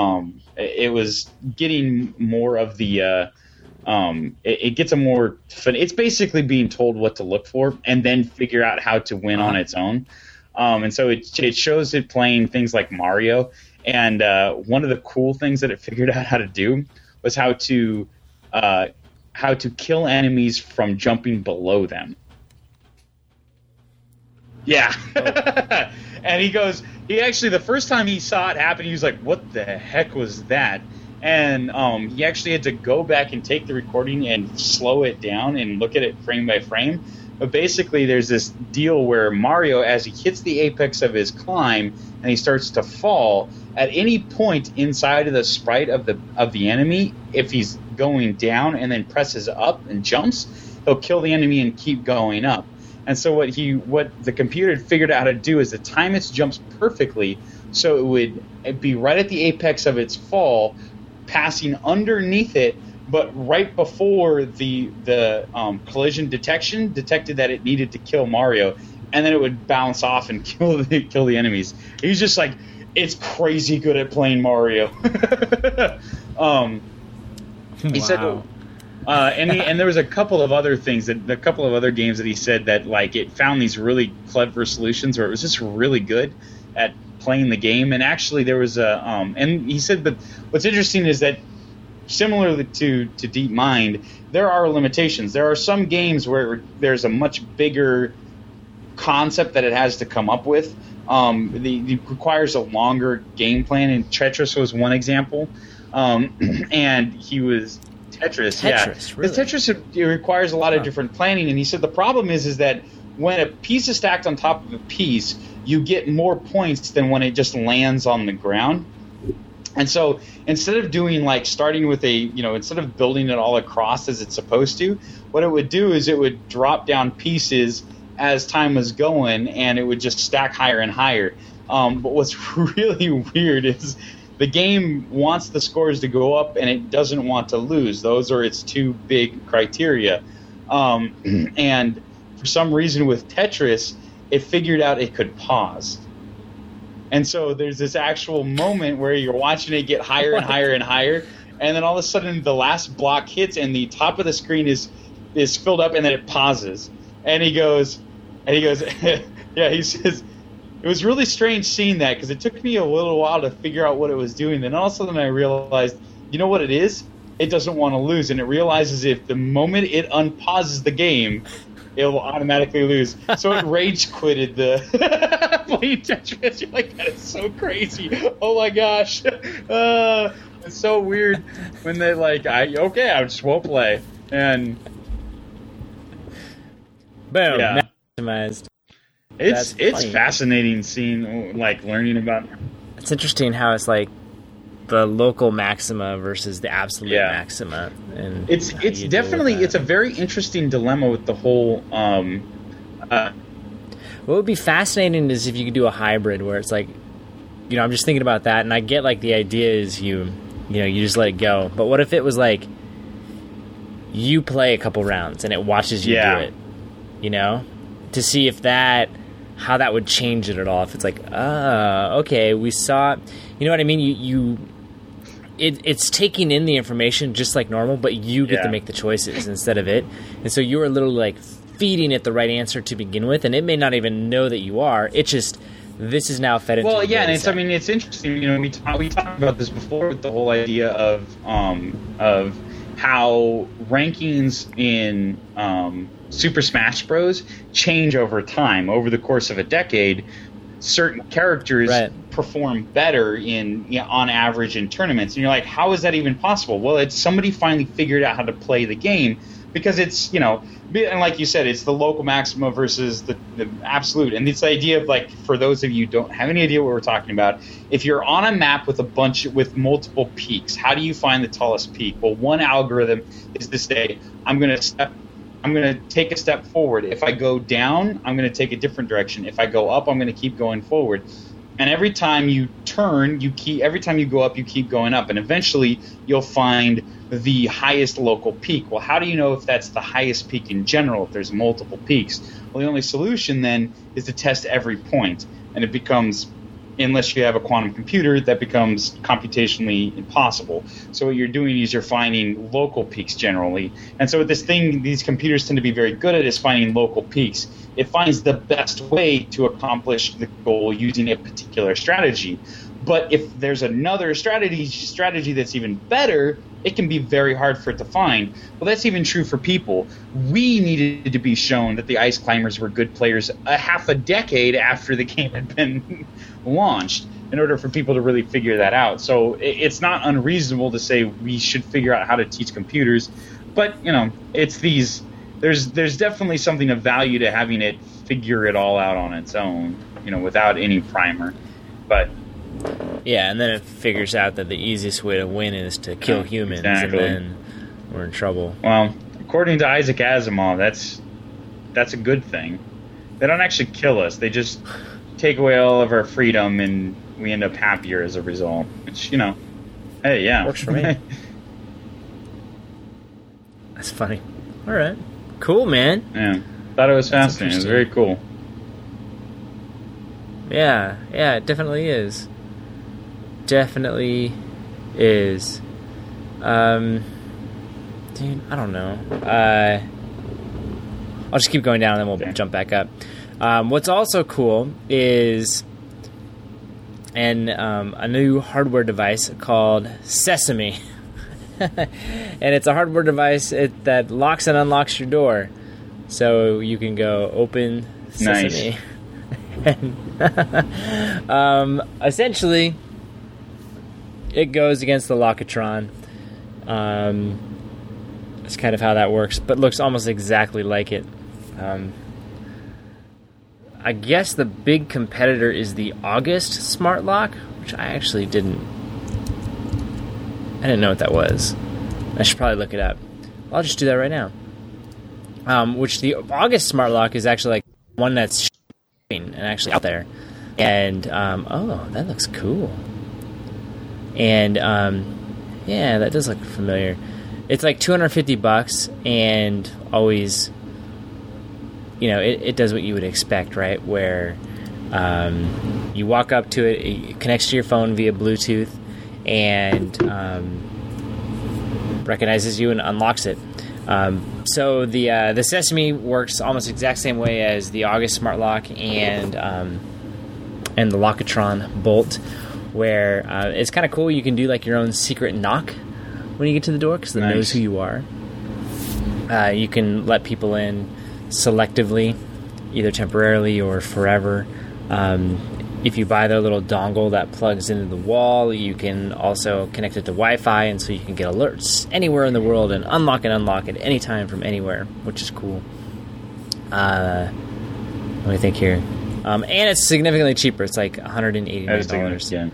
more of the it gets a more it's basically being told what to look for and then figure out how to win on its own. And so it shows it playing things like Mario. And one of the cool things that it figured out how to do was how to kill enemies from jumping below them. Yeah. And he actually, the first time he saw it happen, he was like, what the heck was that? And he actually had to go back and take the recording and slow it down and look at it frame by frame. But basically, there's this deal where Mario, as he hits the apex of his climb and he starts to fall, at any point inside of the sprite of the enemy, if he's going down and then presses up and jumps, he'll kill the enemy and keep going up. And so what the computer had figured out how to do is to time its jumps perfectly, so it'd be right at the apex of its fall, passing underneath it, but right before the collision detection detected that it needed to kill Mario, and then it would bounce off and kill the enemies. He's just like, it's crazy good at playing Mario. He said, and there was a couple of other things, a couple of other games that he said that like it found these really clever solutions where it was just really good at playing the game. And actually there was and he said, but what's interesting is that similarly to DeepMind, there are limitations. There are some games where there's a much bigger concept that it has to come up with. It requires a longer game plan, and Tetris was one example. And he was Tetris, yeah. Really? Tetris, it requires a lot of different planning, and he said the problem is that when a piece is stacked on top of a piece, you get more points than when it just lands on the ground. And so instead of doing like starting with instead of building it all across as it's supposed to, what it would do is it would drop down pieces as time was going, and it would just stack higher and higher. But what's really weird is the game wants the scores to go up, and it doesn't want to lose. Those are its two big criteria. And for some reason with Tetris, it figured out it could pause. And so there's this actual moment where you're watching it get higher and higher and higher, and then all of a sudden the last block hits and the top of the screen is filled up, and then it pauses. And he goes, And he goes, yeah, he says, it was really strange seeing that because it took me a little while to figure out what it was doing. Then all of a sudden I realized, you know what it is? It doesn't want to lose, and it realizes if the moment it unpauses the game, it will automatically lose. So it rage quitted the playing Tetris. You're like, that is so crazy. Oh my gosh. It's so weird when they like, I just won't play. And boom, yeah. maximized. It's funny. fascinating seeing, like, learning about. It's interesting how it's like the local maxima versus the absolute maxima, and it's definitely it's a very interesting dilemma with the whole. What would be fascinating is if you could do a hybrid where it's like, I'm just thinking about that, and I get like the idea is you just let it go, but what if it was like you play a couple rounds and it watches you do it, to see if how that would change it at all. If it's like, okay, we saw, you know what I mean? It's taking in the information just like normal, but you get to make the choices instead of it. And so you're a little like feeding it the right answer to begin with, and it may not even know that you are. It's just, this is now fed into Well, the yeah, and data it's, set. I mean, it's interesting, we talked about this before with the whole idea of how rankings in Super Smash Bros. Change over time. Over the course of a decade, certain characters perform better on average in tournaments. And you're like, how is that even possible? Well, it's somebody finally figured out how to play the game, because it's, and like you said, it's the local maxima versus the absolute. And it's the idea of, like, for those of you who don't have any idea what we're talking about, if you're on a map with multiple peaks, how do you find the tallest peak? Well, one algorithm is to say, I'm going to take a step forward. If I go down, I'm going to take a different direction. If I go up, I'm going to keep going forward. And every time you turn, every time you go up, you keep going up. And eventually you'll find the highest local peak. Well, how do you know if that's the highest peak in general, if there's multiple peaks? Well, the only solution then is to test every point. And it becomes, unless you have a quantum computer, that becomes computationally impossible. So what you're doing is you're finding local peaks generally. And so with this thing, these computers tend to be very good at is finding local peaks. It finds the best way to accomplish the goal using a particular strategy. But if there's another strategy that's even better, it can be very hard for it to find. Well, that's even true for people. We needed to be shown that the Ice Climbers were good players a half a decade after the game had been launched in order for people to really figure that out. So it's not unreasonable to say we should figure out how to teach computers. But, it's these... There's definitely something of value to having it figure it all out on its own, without any primer. But... yeah, and then it figures out that the easiest way to win is to kill humans, exactly. And then we're in trouble. Well, according to Isaac Asimov, that's a good thing. They don't actually kill us; they just take away all of our freedom, and we end up happier as a result. Which, hey, yeah, works for me. That's funny. All right, cool, man. Yeah, thought it was fascinating. It was very cool. Yeah, it definitely is. Definitely is. Dude, I don't know. I'll just keep going down and then we'll jump back up. What's also cool is a new hardware device called Sesame. And it's a hardware device that locks and unlocks your door. So you can go open Sesame. Nice. And essentially, it goes against the Lockatron. That's kind of how that works, but looks almost exactly like it. I guess the big competitor is the August Smart Lock, which I actually didn't know what that was. I should probably look it up. I'll just do that right now. Which the August Smart Lock is actually like one that's and actually out there. And, that looks cool. And, yeah, that does look familiar. It's like $250 and always, it does what you would expect, right? Where you walk up to it, it connects to your phone via Bluetooth, and recognizes you and unlocks it. So the Sesame works almost the exact same way as the August Smart Lock and the Lockatron Bolt, where it's kind of cool. You can do like your own secret knock when you get to the door because it knows who you are. You can let people in selectively, either temporarily or forever. If you buy their little dongle that plugs into the wall, you can also connect it to Wi-Fi, and so you can get alerts anywhere in the world and unlock at any time from anywhere, which is cool. Let me think here. And it's significantly cheaper. It's like $189.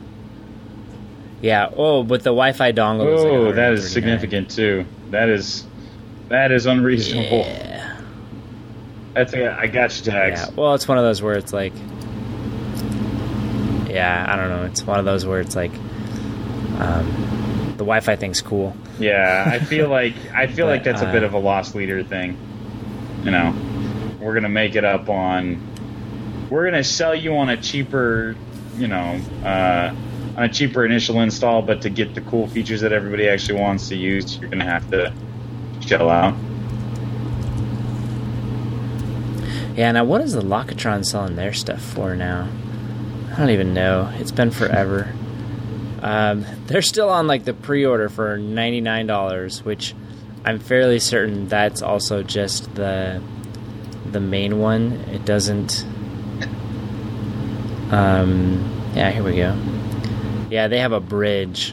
Yeah. Oh, but the Wi-Fi dongle is like $139. That is significant too. That is unreasonable. Yeah. I got you, Jax. Yeah. Well, it's one of those where it's like, yeah, I don't know. It's one of those where it's like, the Wi-Fi thing's cool. Yeah, I feel like that's a bit of a lost leader thing. You know, we're gonna make it up on. We're gonna sell you on a cheaper, on a cheaper initial install, but to get the cool features that everybody actually wants to use, you're gonna have to shell out. Yeah, now what is the Lockatron selling their stuff for now? I don't even know. It's been forever. They're still on like the pre-order for $99, which I'm fairly certain that's also just the main one. It doesn't. Yeah, here we go. Yeah, they have a bridge.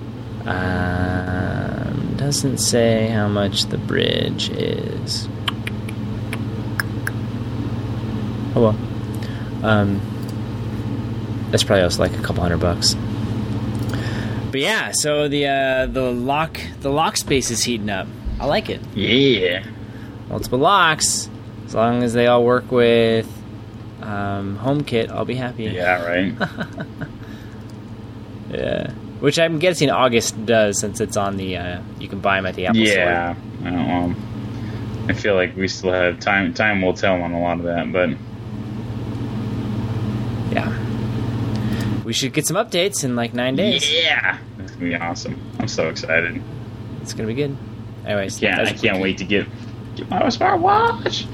Doesn't say how much the bridge is. Oh well. That's probably also like a couple $100. But yeah, so the lock space is heating up. I like it. Yeah. Multiple locks, as long as they all work with HomeKit, I'll be happy. Yeah, right. Yeah, which I'm guessing August does, since it's on the you can buy them at the Apple Store. Yeah, I feel like we still have time. Time will tell on a lot of that, but yeah. We should get some updates in like 9 days. Yeah, it's gonna be awesome. I'm so excited. It's gonna be good. Anyways, I can't wait to get my smartwatch.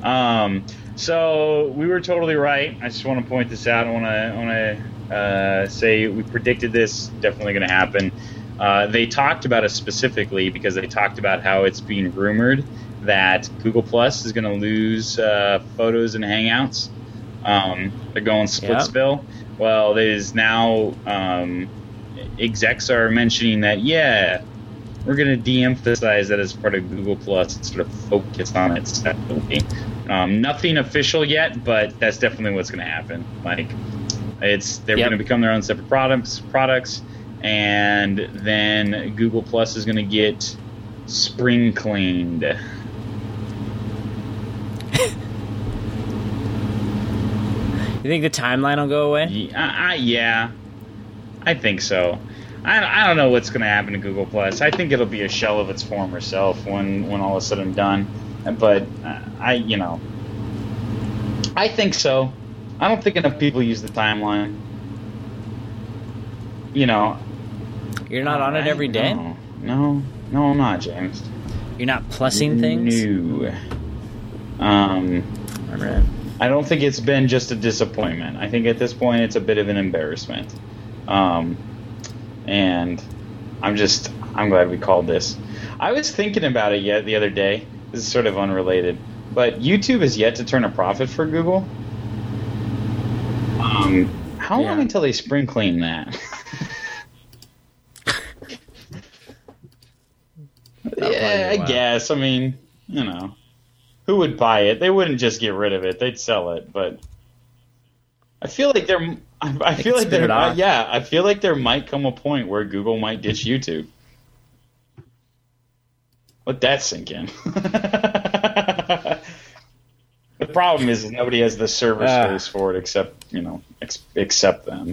So we were totally right. I just want to point this out. I want to say we predicted this. Definitely going to happen. They talked about it specifically because they talked about how it's being rumored that Google Plus is going to lose Photos and Hangouts. They're going Splitsville. Well, there's now execs are mentioning that, we're going to de-emphasize that as part of Google Plus and sort of focus on it separately. Nothing official yet, but that's definitely what's going to happen. Like, they're going to become their own separate products, and then Google Plus is going to get spring cleaned. You think the timeline will go away? Yeah, I think so. I don't know what's going to happen to Google Plus. I think it'll be a shell of its former self when all is said and done. But I think so. I don't think enough people use the timeline. You're not on it every day? No, I'm not, James. You're not plussing things? No. Alright. I don't think it's been just a disappointment. I think at this point it's a bit of an embarrassment. And I'm glad we called this. I was thinking about it the other day. This is sort of unrelated. But YouTube has yet to turn a profit for Google. How long until they spring clean that? Yeah, I guess. I mean, who would buy it? They wouldn't just get rid of it; they'd sell it. But I feel like I feel like there might come a point where Google might ditch YouTube. Let that sink in. The problem is nobody has the server space for it except them.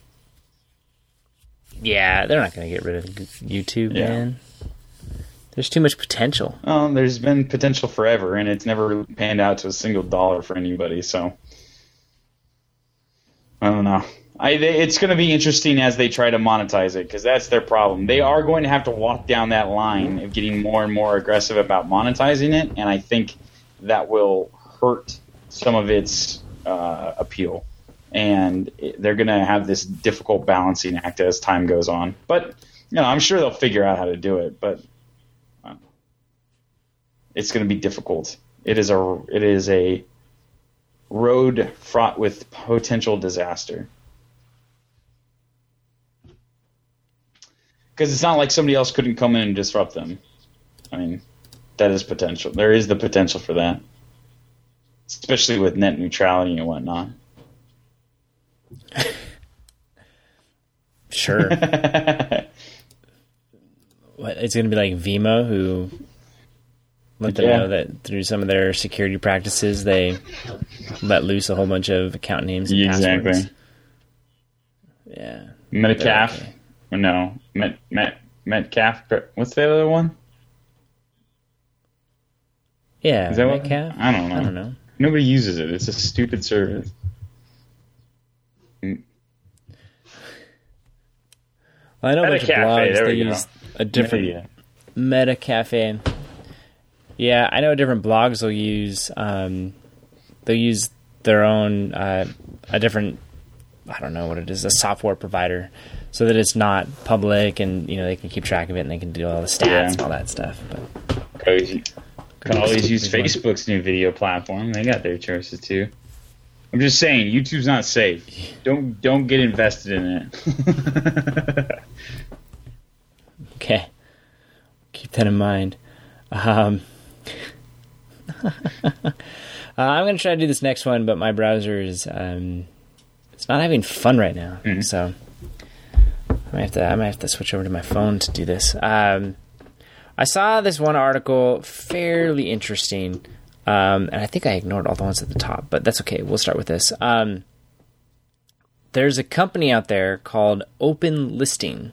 Yeah, they're not going to get rid of YouTube, man. There's too much potential. There's been potential forever, and it's never panned out to a single dollar for anybody, so I don't know. It's going to be interesting as they try to monetize it, because that's their problem. They are going to have to walk down that line of getting more and more aggressive about monetizing it, and I think that will hurt some of its appeal. And they're going to have this difficult balancing act as time goes on. But I'm sure they'll figure out how to do it. But it's going to be difficult. It is a road fraught with potential disaster. Because it's not like somebody else couldn't come in and disrupt them. I mean, that is potential. There is the potential for that. Especially with net neutrality and whatnot. Sure. It's going to be like Vimo, who let them know that through some of their security practices, they let loose a whole bunch of account names and passwords. Yeah. Metcalf. Okay. Or no. Metcalf. What's the other one? Yeah. Is that Metcalf? I don't know. Nobody uses it. It's a stupid service. Well, I know a bunch of blogs, they use a different Metacafe. Yeah, I know different blogs will use they'll use their own a different, I don't know what it is, a software provider, so that it's not public, and they can keep track of it, and they can do all the stats and all that stuff. But crazy. Can always use Facebook's new video platform. They got their choices too. I'm just saying, YouTube's not safe. Don't get invested in it. Okay, keep that in mind. I'm going to try to do this next one, but my browser is it's not having fun right now. Mm-hmm. So I might have to switch over to my phone to do this. I saw this one article, fairly interesting, and I think I ignored all the ones at the top, but that's okay. We'll start with this. There's a company out there called Open Listings.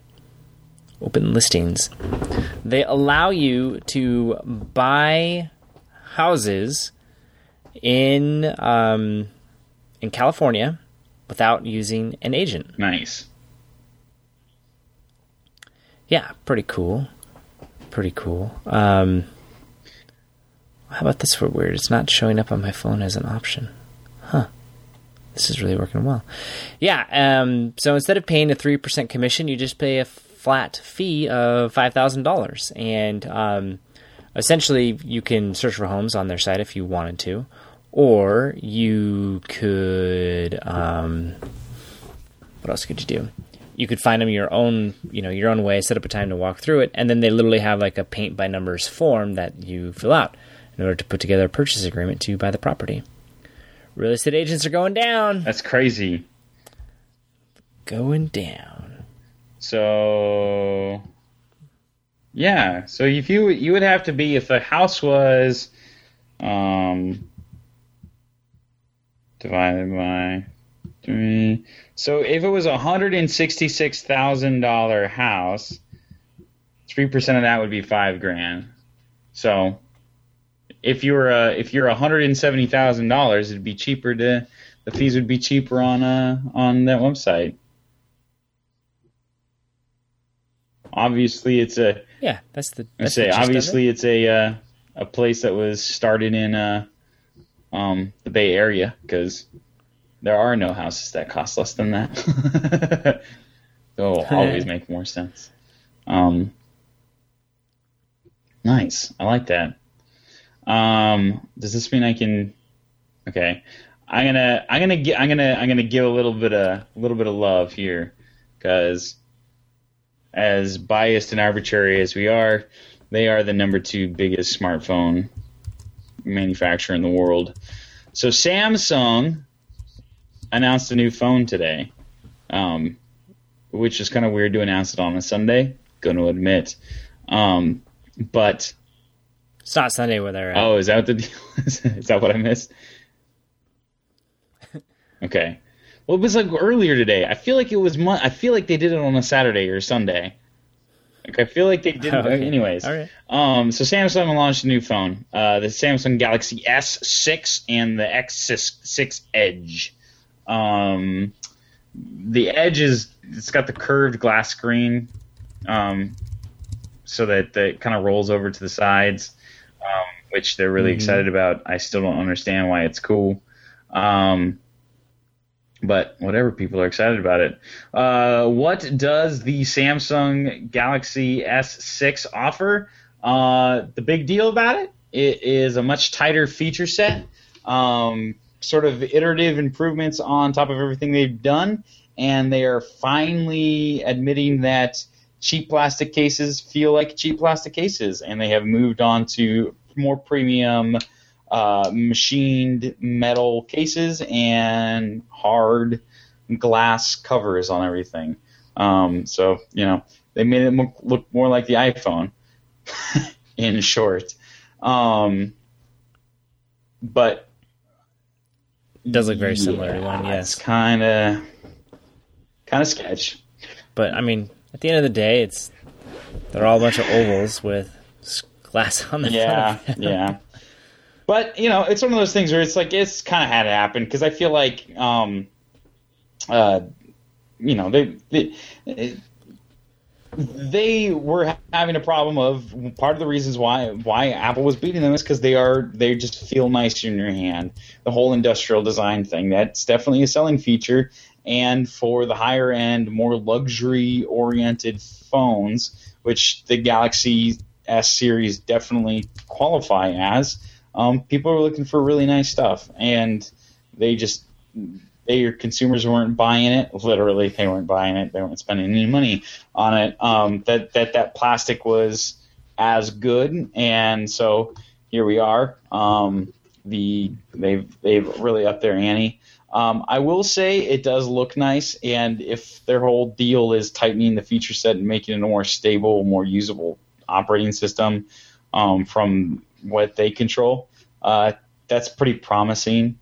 They allow you to buy houses in California without using an agent. Nice. Yeah, pretty cool. How about this for weird? It's not showing up on my phone as an option. Huh. This is really working well. Yeah, so instead of paying a 3% commission, you just pay a flat fee of $5,000. And essentially, you can search for homes on their site if you wanted to. Or you could... what else could you do? You could find them your own way, set up a time to walk through it, and then they literally have like a paint by numbers form that you fill out in order to put together a purchase agreement to buy the property. Real estate agents are going down. That's crazy. Going down. So, yeah. So if you would have to be, if the house was divided by 3. So if it was a $166,000 house, 3% of that would be $5,000. So if you're $170,000, it'd be cheaper the fees would be cheaper on that website. Obviously, it's a obviously it's a place that was started in the Bay Area, because there are no houses that cost less than that. They'll always make more sense. Nice. I like that. Does this mean I can? Okay. I'm gonna give a little bit of love here, because as biased and arbitrary as we are, they are the number 2 biggest smartphone manufacturer in the world. So Samsung announced a new phone today, which is kind of weird to announce it on a Sunday, going to admit. But it's not Sunday where they're at. Oh, is that the deal? Is that what I missed? Okay. Well, it was like earlier today. I feel like it was. I feel like they did it on a Saturday or Sunday. Like, I feel like they did. Okay. Anyways, all right. So Samsung launched a new phone, the Samsung Galaxy S6 and the X6 Edge. the edge it's got the curved glass screen, so that it kind of rolls over to the sides, which they're really excited about. I still don't understand why it's cool. But whatever, people are excited about it. What does the Samsung Galaxy S6 offer? The big deal about it is a much tighter feature set, sort of iterative improvements on top of everything they've done, and they are finally admitting that cheap plastic cases feel like cheap plastic cases, and they have moved on to more premium machined metal cases and hard glass covers on everything. So, they made it look more like the iPhone, in short. But it does look very similar to one, yes. It's kind of sketch. But, I mean, at the end of the day, they're all a bunch of ovals with glass on the front of them. Yeah. But, it's one of those things where it's like, it's kind of had to happen, because I feel like, they were having a problem of, part of the reasons why Apple was beating them is because they just feel nice in your hand. The whole industrial design thing, that's definitely a selling feature. And for the higher end, more luxury oriented phones, which the Galaxy S series definitely qualify as, people are looking for really nice stuff, and your consumers weren't buying it. Literally, they weren't buying it. They weren't spending any money on it. That plastic was as good, and so here we are. They've really upped their ante. I will say it does look nice, and if their whole deal is tightening the feature set and making it a more stable, more usable operating system from what they control, that's pretty promising.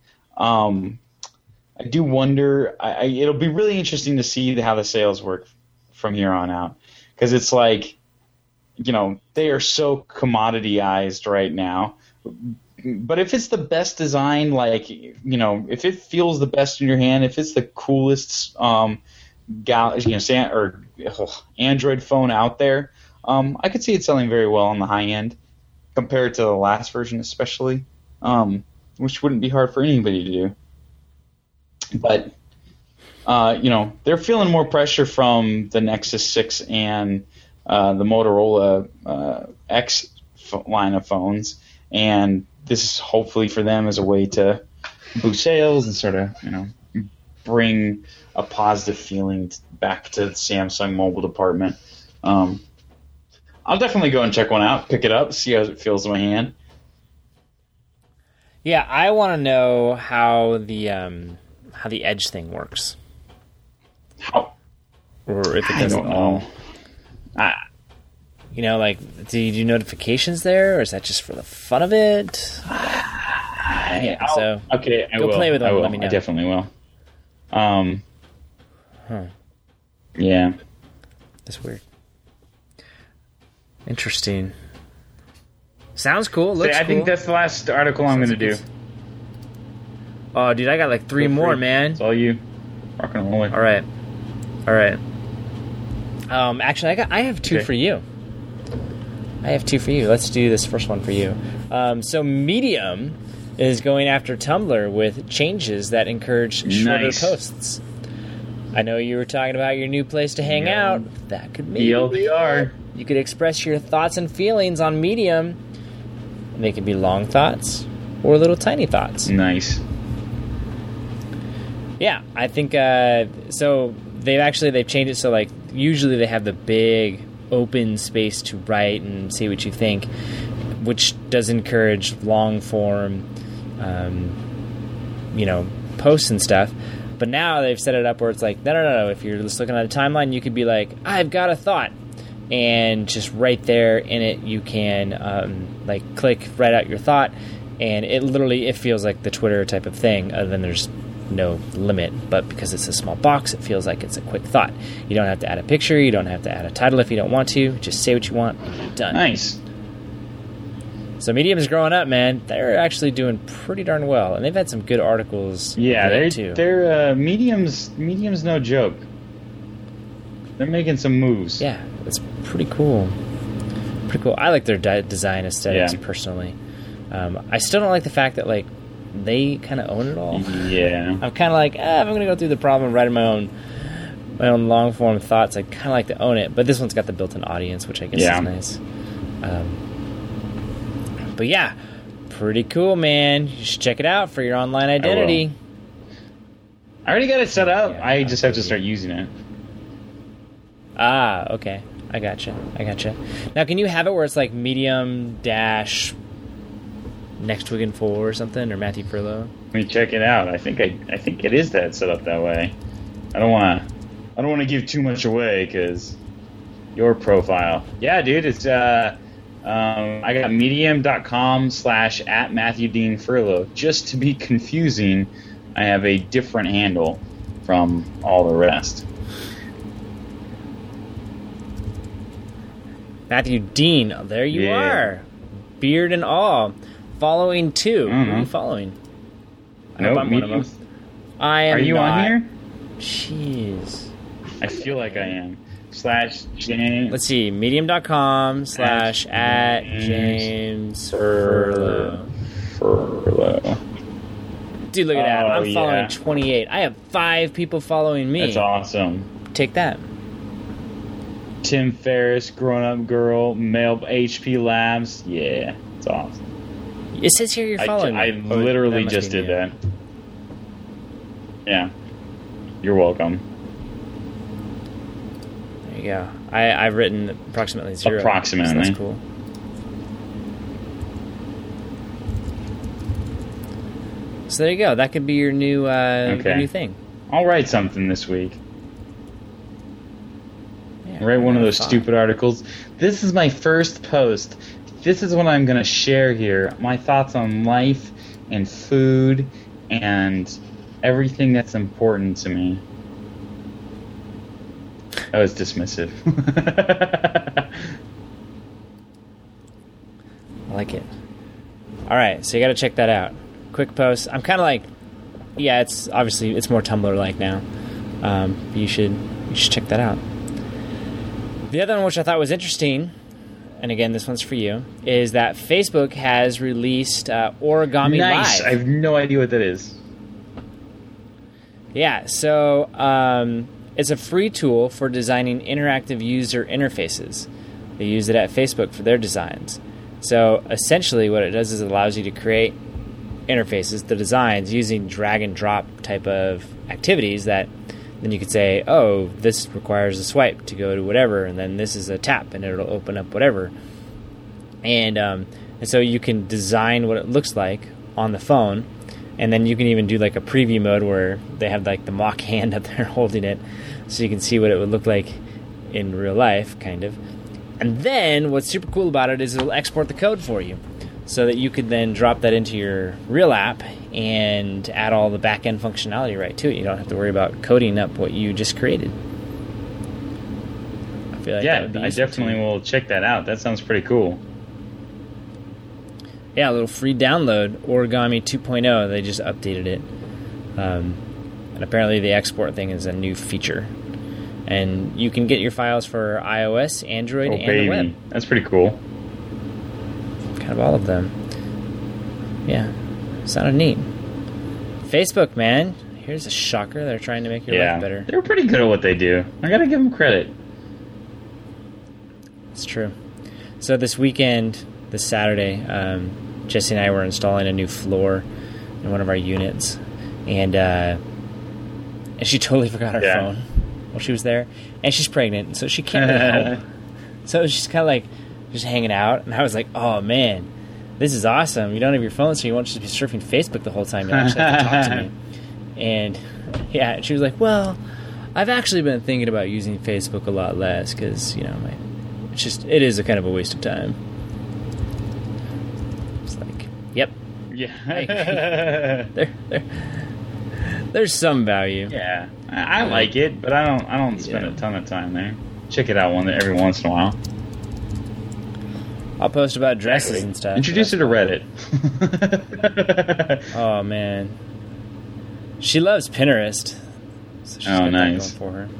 I do wonder. It'll be really interesting to see how the sales work from here on out, because it's like, they are so commoditized right now. But if it's the best design, if it feels the best in your hand, if it's the coolest Android phone out there, I could see it selling very well on the high end compared to the last version, especially, which wouldn't be hard for anybody to do. But they're feeling more pressure from the Nexus 6 and the Motorola X line of phones, and this is hopefully for them as a way to boost sales and sort of bring a positive feeling back to the Samsung mobile department. I'll definitely go and check one out, pick it up, see how it feels in my hand. Yeah, I want to know how the Edge thing works. How? Or if it doesn't all. Do you do notifications there, or is that just for the fun of it? Okay, I go will. play with one. I will. Let me know. I definitely will. Yeah. That's weird. Interesting. Sounds cool. Looks cool. I think that's the last article I'm going to do. Oh, dude, I got like 3 more, man. It's all you. Rock and roll. All right. Actually, I have 2 for you. Let's do this first one for you. So Medium is going after Tumblr with changes that encourage shorter posts. I know you were talking about your new place to hang out. That could maybe TLDR. You could express your thoughts and feelings on Medium. And they could be long thoughts or little tiny thoughts. Nice. Yeah, I think so. They've changed it so like usually they have the big open space to write and say what you think, which does encourage long form, posts and stuff. But now they've set it up where it's like, no. If you're just looking at a timeline, you could be like, I've got a thought, and just right there in it, you can click, write out your thought, and it feels like the Twitter type of thing. Other than there's no limit, but because it's a small box, it feels like it's a quick thought. You don't have to add a picture, you don't have to add a title if you don't want to. Just say what you want and you're done. Nice. So Medium's growing up, man. They're actually doing pretty darn well, and they've had some good articles. Yeah, too. they're Medium's no joke. They're making some moves. Yeah, it's pretty cool. Pretty cool. I like their design aesthetics personally. I still don't like the fact that like they kind of own it all. Yeah, I'm kind of like, if I'm gonna go through the problem writing my own long form thoughts, I kind of like to own it. But this one's got the built-in audience, which I guess is nice. But yeah, pretty cool, man. You should check it out for your online identity. I already got it set up. Yeah, I just have to start using it. Ah, okay. I gotcha. Now, can you have it where it's like Medium dash Nextwigan 4 or something, or Matthew Furlow? Let me check it out. I think it is that set up that way. I don't want to give too much away because your profile. Yeah, dude, it's I got medium.com/@MatthewDeanFurlow. Just to be confusing, I have a different handle from all the rest. Matthew Dean, there you are. Beard and all. Following too. Who are you following? I know I'm one of them. I am. Are you not. on here? Jeez. I feel like I am. /James. Let's see. Medium.com/@JamesFurlow. Dude, look at that. I'm following 28. I have 5 people following me. That's awesome. Take that. Tim Ferriss, Grown Up Girl, Male HP Labs. Yeah, it's awesome. It says here you're following me. I literally just did that. Yeah. You're welcome. There you go. I've written approximately 0. Approximately. So that's cool. So there you go. That could be your new new thing. I'll write something this week. Write one of those stupid articles. This is my first post. This is what I'm going to share here. My thoughts on life and food and everything that's important to me. That was dismissive. I like it. All right, so you got to check that out. Quick post. I'm kind of like, it's obviously it's more Tumblr-like now. You should check that out. The other one, which I thought was interesting, and again, this one's for you, is that Facebook has released Origami Live. I have no idea what that is. Yeah, so it's a free tool for designing interactive user interfaces. They use it at Facebook for their designs. So essentially what it does is it allows you to create interfaces, the designs, using drag and drop type of activities that then you could say, oh, this requires a swipe to go to whatever, and then this is a tap, and it'll open up whatever. And so you can design what it looks like on the phone, and then you can even do like a preview mode where they have like the mock hand up there holding it, so you can see what it would look like in real life, kind of. And then what's super cool about it is it'll export the code for you, so that you could then drop that into your real app and add all the back-end functionality right to it. You don't have to worry about coding up what you just created. I feel like that would be I definitely will check that out. That sounds pretty cool. Yeah, a little free download, Origami 2.0. They just updated it. And apparently the export thing is a new feature. And you can get your files for iOS, Android, and the web. That's pretty cool. Kind of all of them. Yeah. Sounded neat. Facebook, man. Here's a shocker. They're trying to make your life better. They're pretty good at what they do. I gotta give them credit. It's true. So this weekend, this Saturday, Jesse and I were installing a new floor in one of our units. And she totally forgot her phone while she was there. And she's pregnant, so she can't get home. So she's kind of like just hanging out. And I was like, oh, man. This is awesome. You don't have your phone, so you won't just be surfing Facebook the whole time. You actually have to talk to me. And, yeah, she was like, well, I've actually been thinking about using Facebook a lot less because, you know, it is a kind of a waste of time. It's like, yep. Yeah. There's some value. Yeah. I like it, but I don't spend a ton of time there. Check it out every once in a while. I'll post about dresses and stuff. Introduce her to Reddit. Oh man, she loves Pinterest. So she's got that going for her.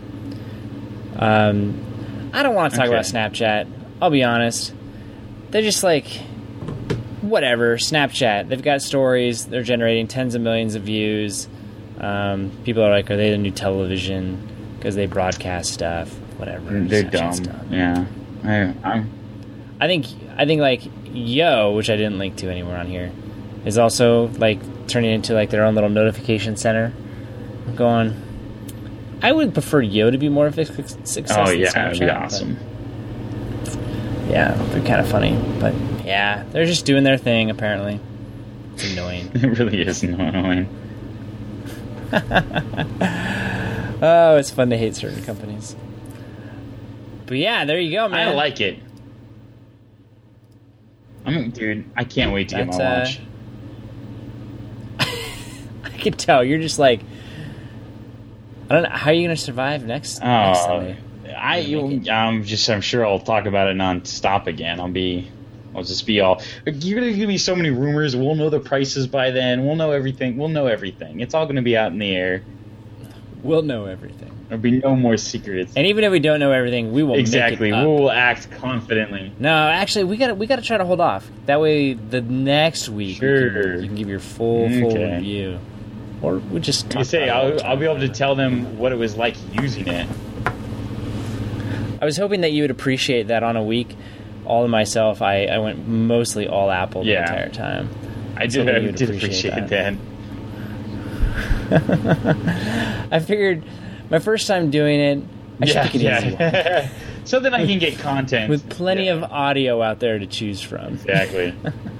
I don't want to talk about Snapchat. I'll be honest. They're just like, whatever. Snapchat. They've got stories. They're generating tens of millions of views. People are like, are they the new television? Because they broadcast stuff. Whatever. They're dumb. Yeah. I think like Yo, which I didn't link to anywhere on here, is also like turning into like their own little notification center. I'm going, I would prefer Yo to be more of a success. Oh yeah, that'd be awesome. Yeah, they're kind of funny, but yeah, they're just doing their thing. Apparently, it's annoying. It really is annoying. Oh, it's fun to hate certain companies. But yeah, there you go, man. I like it. Dude, I can't wait to get my lunch. I can tell you're just like, I don't know, how are you going to survive next Sunday? I'm sure I'll talk about it nonstop again. I'll just be all, you're going to give me so many rumors. We'll know the prices by then. We'll know everything. It's all going to be out in the air. We'll know everything. There'll be no more secrets. And even if we don't know everything, we will exactly. Make it up. We will act confidently. No, actually, we got to try to hold off. That way, the next week, sure, you can give your full review, or we just. You say I'll be able to tell them what it was like using it. I was hoping that you would appreciate that on a week. All of myself, I went mostly all Apple the entire time. I did appreciate that. I figured my first time doing it, I should pick an easy one. So then I can get content. With plenty of audio out there to choose from. Exactly.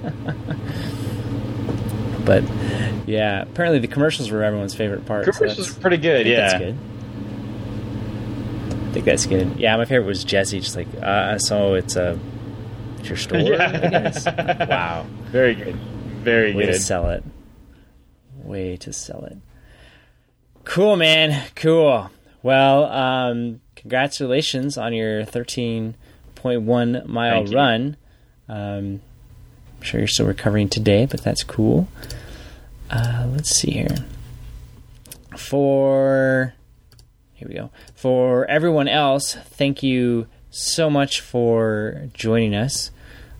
But, yeah, apparently the commercials were everyone's favorite part. Commercials are pretty good, That's good. I think that's good. Yeah, my favorite was Jesse, just like, so it's your store? Yeah. Wow. Very good. Very Way good. to sell it. Cool, man. Cool. Well, congratulations on your 13.1 mile run. I'm sure you're still recovering today, but that's cool. Let's see here. Here we go. For everyone else, thank you so much for joining us.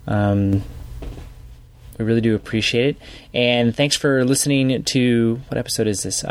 We really do appreciate it. And thanks for listening to, what episode is this?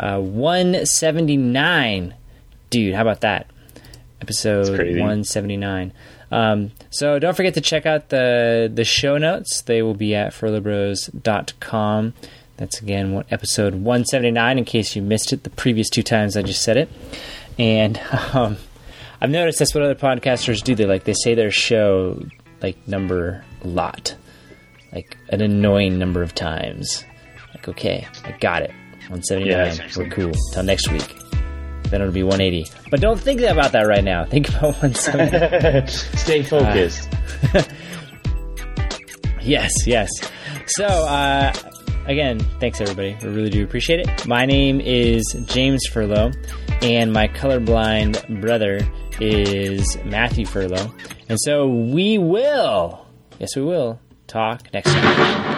179. Dude, how about that? Episode 179. So don't forget to check out the show notes. They will be at furlowbros.com. That's, again, episode 179, in case you missed it the previous two times I just said it. And I've noticed that's what other podcasters do. They say their show number a lot, like an annoying number of times. Like, okay, I got it. 179. Yeah, we're cool. Till next week. Then it'll be 180. But don't think about that right now. Think about 179. Stay focused. Yes. So, again, thanks everybody. We really do appreciate it. My name is James Furlow, and my colorblind brother is Matthew Furlow. And so we will talk next time.